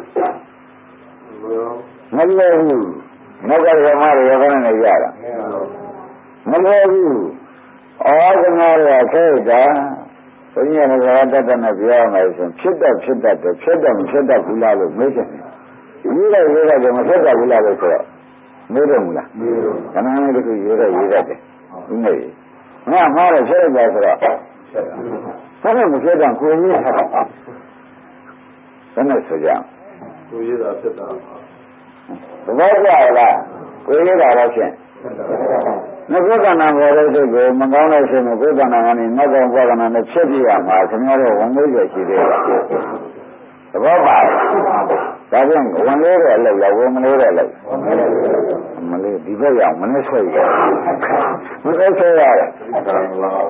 မလဲဘူးနောက်ကဓမ္မတွေရောကနေရတာမလဲဘူးကနာရခဲတာဘုရားကတတ်တဲ့ပြောမယ်ဆိုဖြစ်တတ်တယ်ဖြစ်တယ်မဖြစ်တတ်ဘူးလားလို့မေးတယ်ရေးရတယ်မဖြစ်တတ်ဘူးလားလို့ဆိုတော့မေးတယ်မလားခဏလေးတခုရေးရတယ်ဒီနေ့ငါမှားတယ်ဖြစ်တယ်ဆိုတော့ဘာလို့မဖြစ်တော့ကိုရေးတာဘယ်နဲ့ဆိုကြကိုရေးတာဖြစ်တာသဘောကျလားကိုရေးတာတော့ဖြင့်နဂုကနာဘောလို့စိတ်ကိုမကောင်းတဲ့စိတ်ကိုဘုဒ္ဓနာကနေနောက်ကောင်ဘောကနာနဲ့ဖြစ်ပြရမှာခင်ဗျားတို့ဝန်လေးရရှိသေးတယ်သဘောပါဒါကြောင့်ဝန်လေးတဲ့အလုပ်ရောဝန်မလေးတဲ့အလုပ်မလေးဒီဘက်ရောက်မနဲ့ဆွဲရမနဲ့ဆွဲရတယ်ဟမ်မလား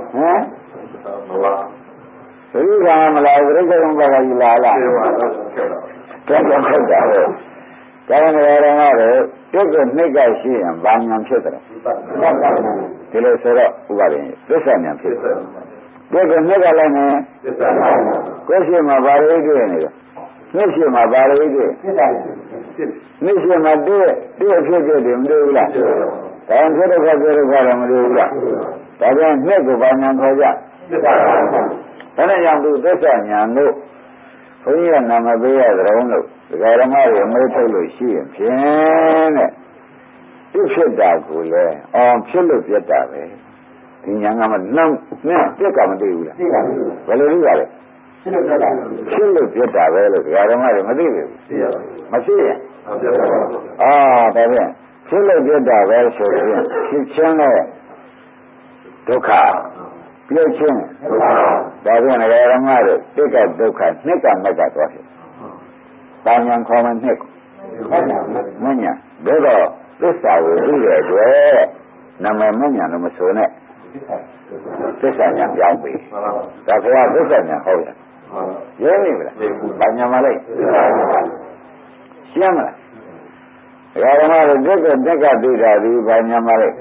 ဒီကမလားပြိဿဘုရားကြီးလာလားတော်တော်ခက်တာပဲဒါနဲ့ရတော့တက်ကိုနှိတ်ကရှိရင်ဘာညာဖြစ်တယ်ဒီလိုဆိုတော့ဥပါဒင်သစ္စာညာဖြစ်တယ်တက်ကိုနှိတ်ကလည်းနဲ့သစ္စာကိုယ်ရှိမှဘာလို့တွေ့နေလဲနှိတ်ရှိမှဘာလို့တွေ့နှိတ်ရှိမှတွေ့ဖြစ်တယ်မတွေ့ဘူးလားဒါဖြစ်တဲ့ခါတွေ့တဲ့ခါလည်းမတွေ့ဘူးလားဒါကြောင့်နှိတ်ကိုဘာညာခေါ်ကြသစ္စာဒါနဲ့ကြောင့်သူသစ္စာညာတို့ဘုန်းကြီးကနာမပေးရကြုံလို့ဒကာဓမ္မတွေအမေးထုတ်လို့ရှိရင်ဖြင့်တဲ့သူဖြစ်တာကိုလေဖြစ်လို့ပြတ်တာပဲဒီညာကမှနှောင်းနဲ့ပြက်ကမသိဘူးလားသိပါဘူးဘယ်လိုသိပါလဲဖြစ်လို့ပြတ်တာပဲလို့ဒကာဓမ္မတွေမသိဘူးသိရပါဘူးမရှိရင်ဒါဖြင့်ဖြစ်လို့ပြတ်တာပဲဆိုရင်ဖြစ်ချင်းတဲ့ဒုက္ခပြည့်ချင်းဒါဖြင့်ဒကာဓမ္မတွေတိက္ကဒုက္ခနှစ်ကမက်ကသွားဖြစ်တာညာခေါ်မှနှစ်မညာဘယ်တော့သစ္စာကိုသိရတဲ့နာမည်မညာလို့မဆိုနဲ့သစ္စာညာပြောင်းပြီဒါခါသစ္စာညာဟုတ်ရဲ့ရင်းနေပြီလားဘာညာမလိုက်ရှင်းမလားဓမ္မတွေတက်ကသိတာဒီဘာညာမလိုက်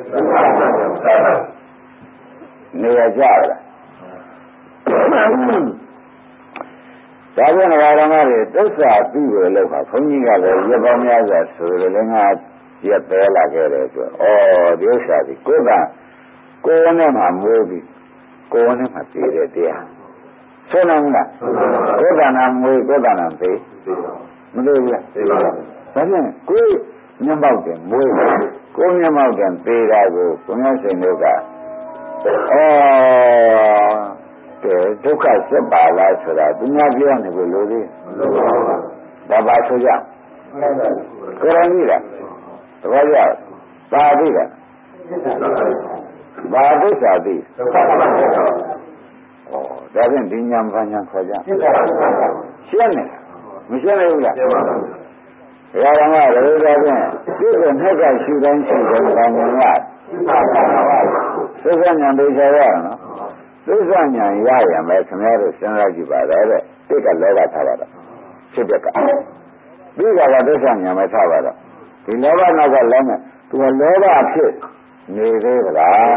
နေရကြလားဒါပြန်ဓမ္မတွေသစ္စာပြီးရလို့ပါဘုန်းကြီးကလည်းရပောင်းများစွာဆိုတယ်လည်းငါရက်သေးလာခဲ့တယ်ဆိုဒီဥစ္စာဒီကိုယ်နဲ့မှမွေးပြီးကိုယ်နဲ့မှတည်တဲ့တရားဆိုနိုင်လားကိုယ်ကနာမွေးကိုယ်ကနာသိမလို့ဘူးလားသိပါဘူးဒါဖြင့်ကိုယ်မျက်မှောက်တယ်မွေးကိုယ်မျက်မှောက်တယ်သိတာကိုဘုရားရှင်တို့ကဒုက္ခဆက်ပါလားဆိုတာသူများပြောနေလို့လို့သေးဒါပါဆိုကြကိုယ်ရည်လားတပည့်ရပါပြီလားဘာသစ္စာသိဒါဖြင့်ဒီညာဘာညာခေါ်ကြရှင်းနေမရှင်းနိုင်ဘူးလားဘုရားကလည်းဒါဖြင့်ဒီကိုနှက်ကရှိတိုင်းရှိတယ်ဘာညာကသစ္စာညာဒိဋ္ဌာရနော်သစ္စာညာရရင်ပဲခင်ဗျားတို့စဉ်းစားကြည့်ပါတော့တဲ့တိတ်ကလောဘထားပါတော့ဖြစ်တဲ့ကပြီးကသစ္စာညာမထားပါတော့ဒီလောဘနောက်ကလည်းမဲ့သူကလောဘဖြစ်နေသေးသလား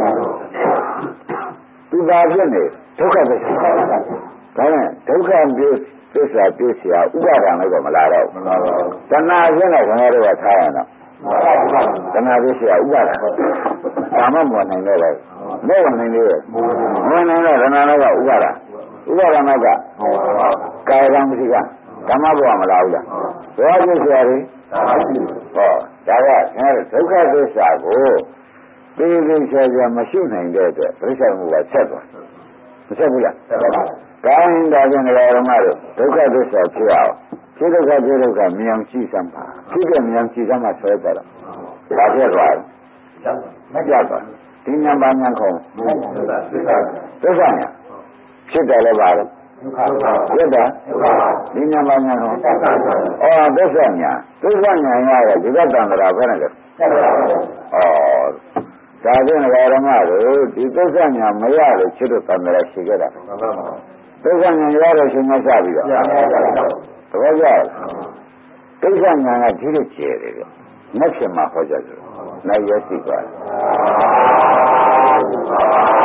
သူသာဖြစ်နေဒုက္ခသစ္စာဒါနဲ့ဒုက္ခသစ္စာပြည့်စရာဥပါဒံလည်းတော့မလာတော့ဘူးတဏှာရှင်းတော့ခင်ဗျားတို့ကထားရတော့တဏှာပစ္စယဥပါဒကာမမဝင်နိုင်တော့လေမဝင်နိုင်လေမဝင်နိုင်တော့တဏှာနောက်ကဥပါဒနောက်ကကာယကံမရှိကဓမ္မဘဝမလာဘူးလားဘယ်လိုဆိုရလဲဟောဒါကဒုက္ခသစ္စာကိုသိသိချာချာမရှိနိုင်တဲ့အတွက်ပြိဿမှုကဆက်သွားမဆက်ဘူးလားကောင်းတာပြန်ကြဓမ္မတို့ဒုက္ခသစ္စာဖြစ်အောင်ဖြစ်ဒုက္ခမြင်ကြည့်စမ်းပါဖြစ်တဲ့မြင်ကြည့်စမ်းမှဆွဲသွားတော့ဒါဖြစ်သွားတယ်မကြတော့ဒီဉာဏ်ပါဉာဏ်ခုံသစ္စာညာဖြစ်တယ်လည်းပါတော့ဖြစ်တာဒီဉာဏ်ပါဉာဏ်ခုံသစ္စာညာရတဲ့ဒီကတံ္ဍရာဘယ်နဲ့လဲဒါဖြင့်ဓမ္မတို့ဒီသစ္စာညာမရလို့ချစ်တို့တံ္ဍရာရှိခဲ့တာသစ္စာညာရတဲ့ရှင်မစပြီးတော့သဘောကျသစ္စာညာကဒီလိုကျဲတယ်ဗျမက်ရှင်မှာဟောကြတယ်နိုင်ရရှိသွားတယ်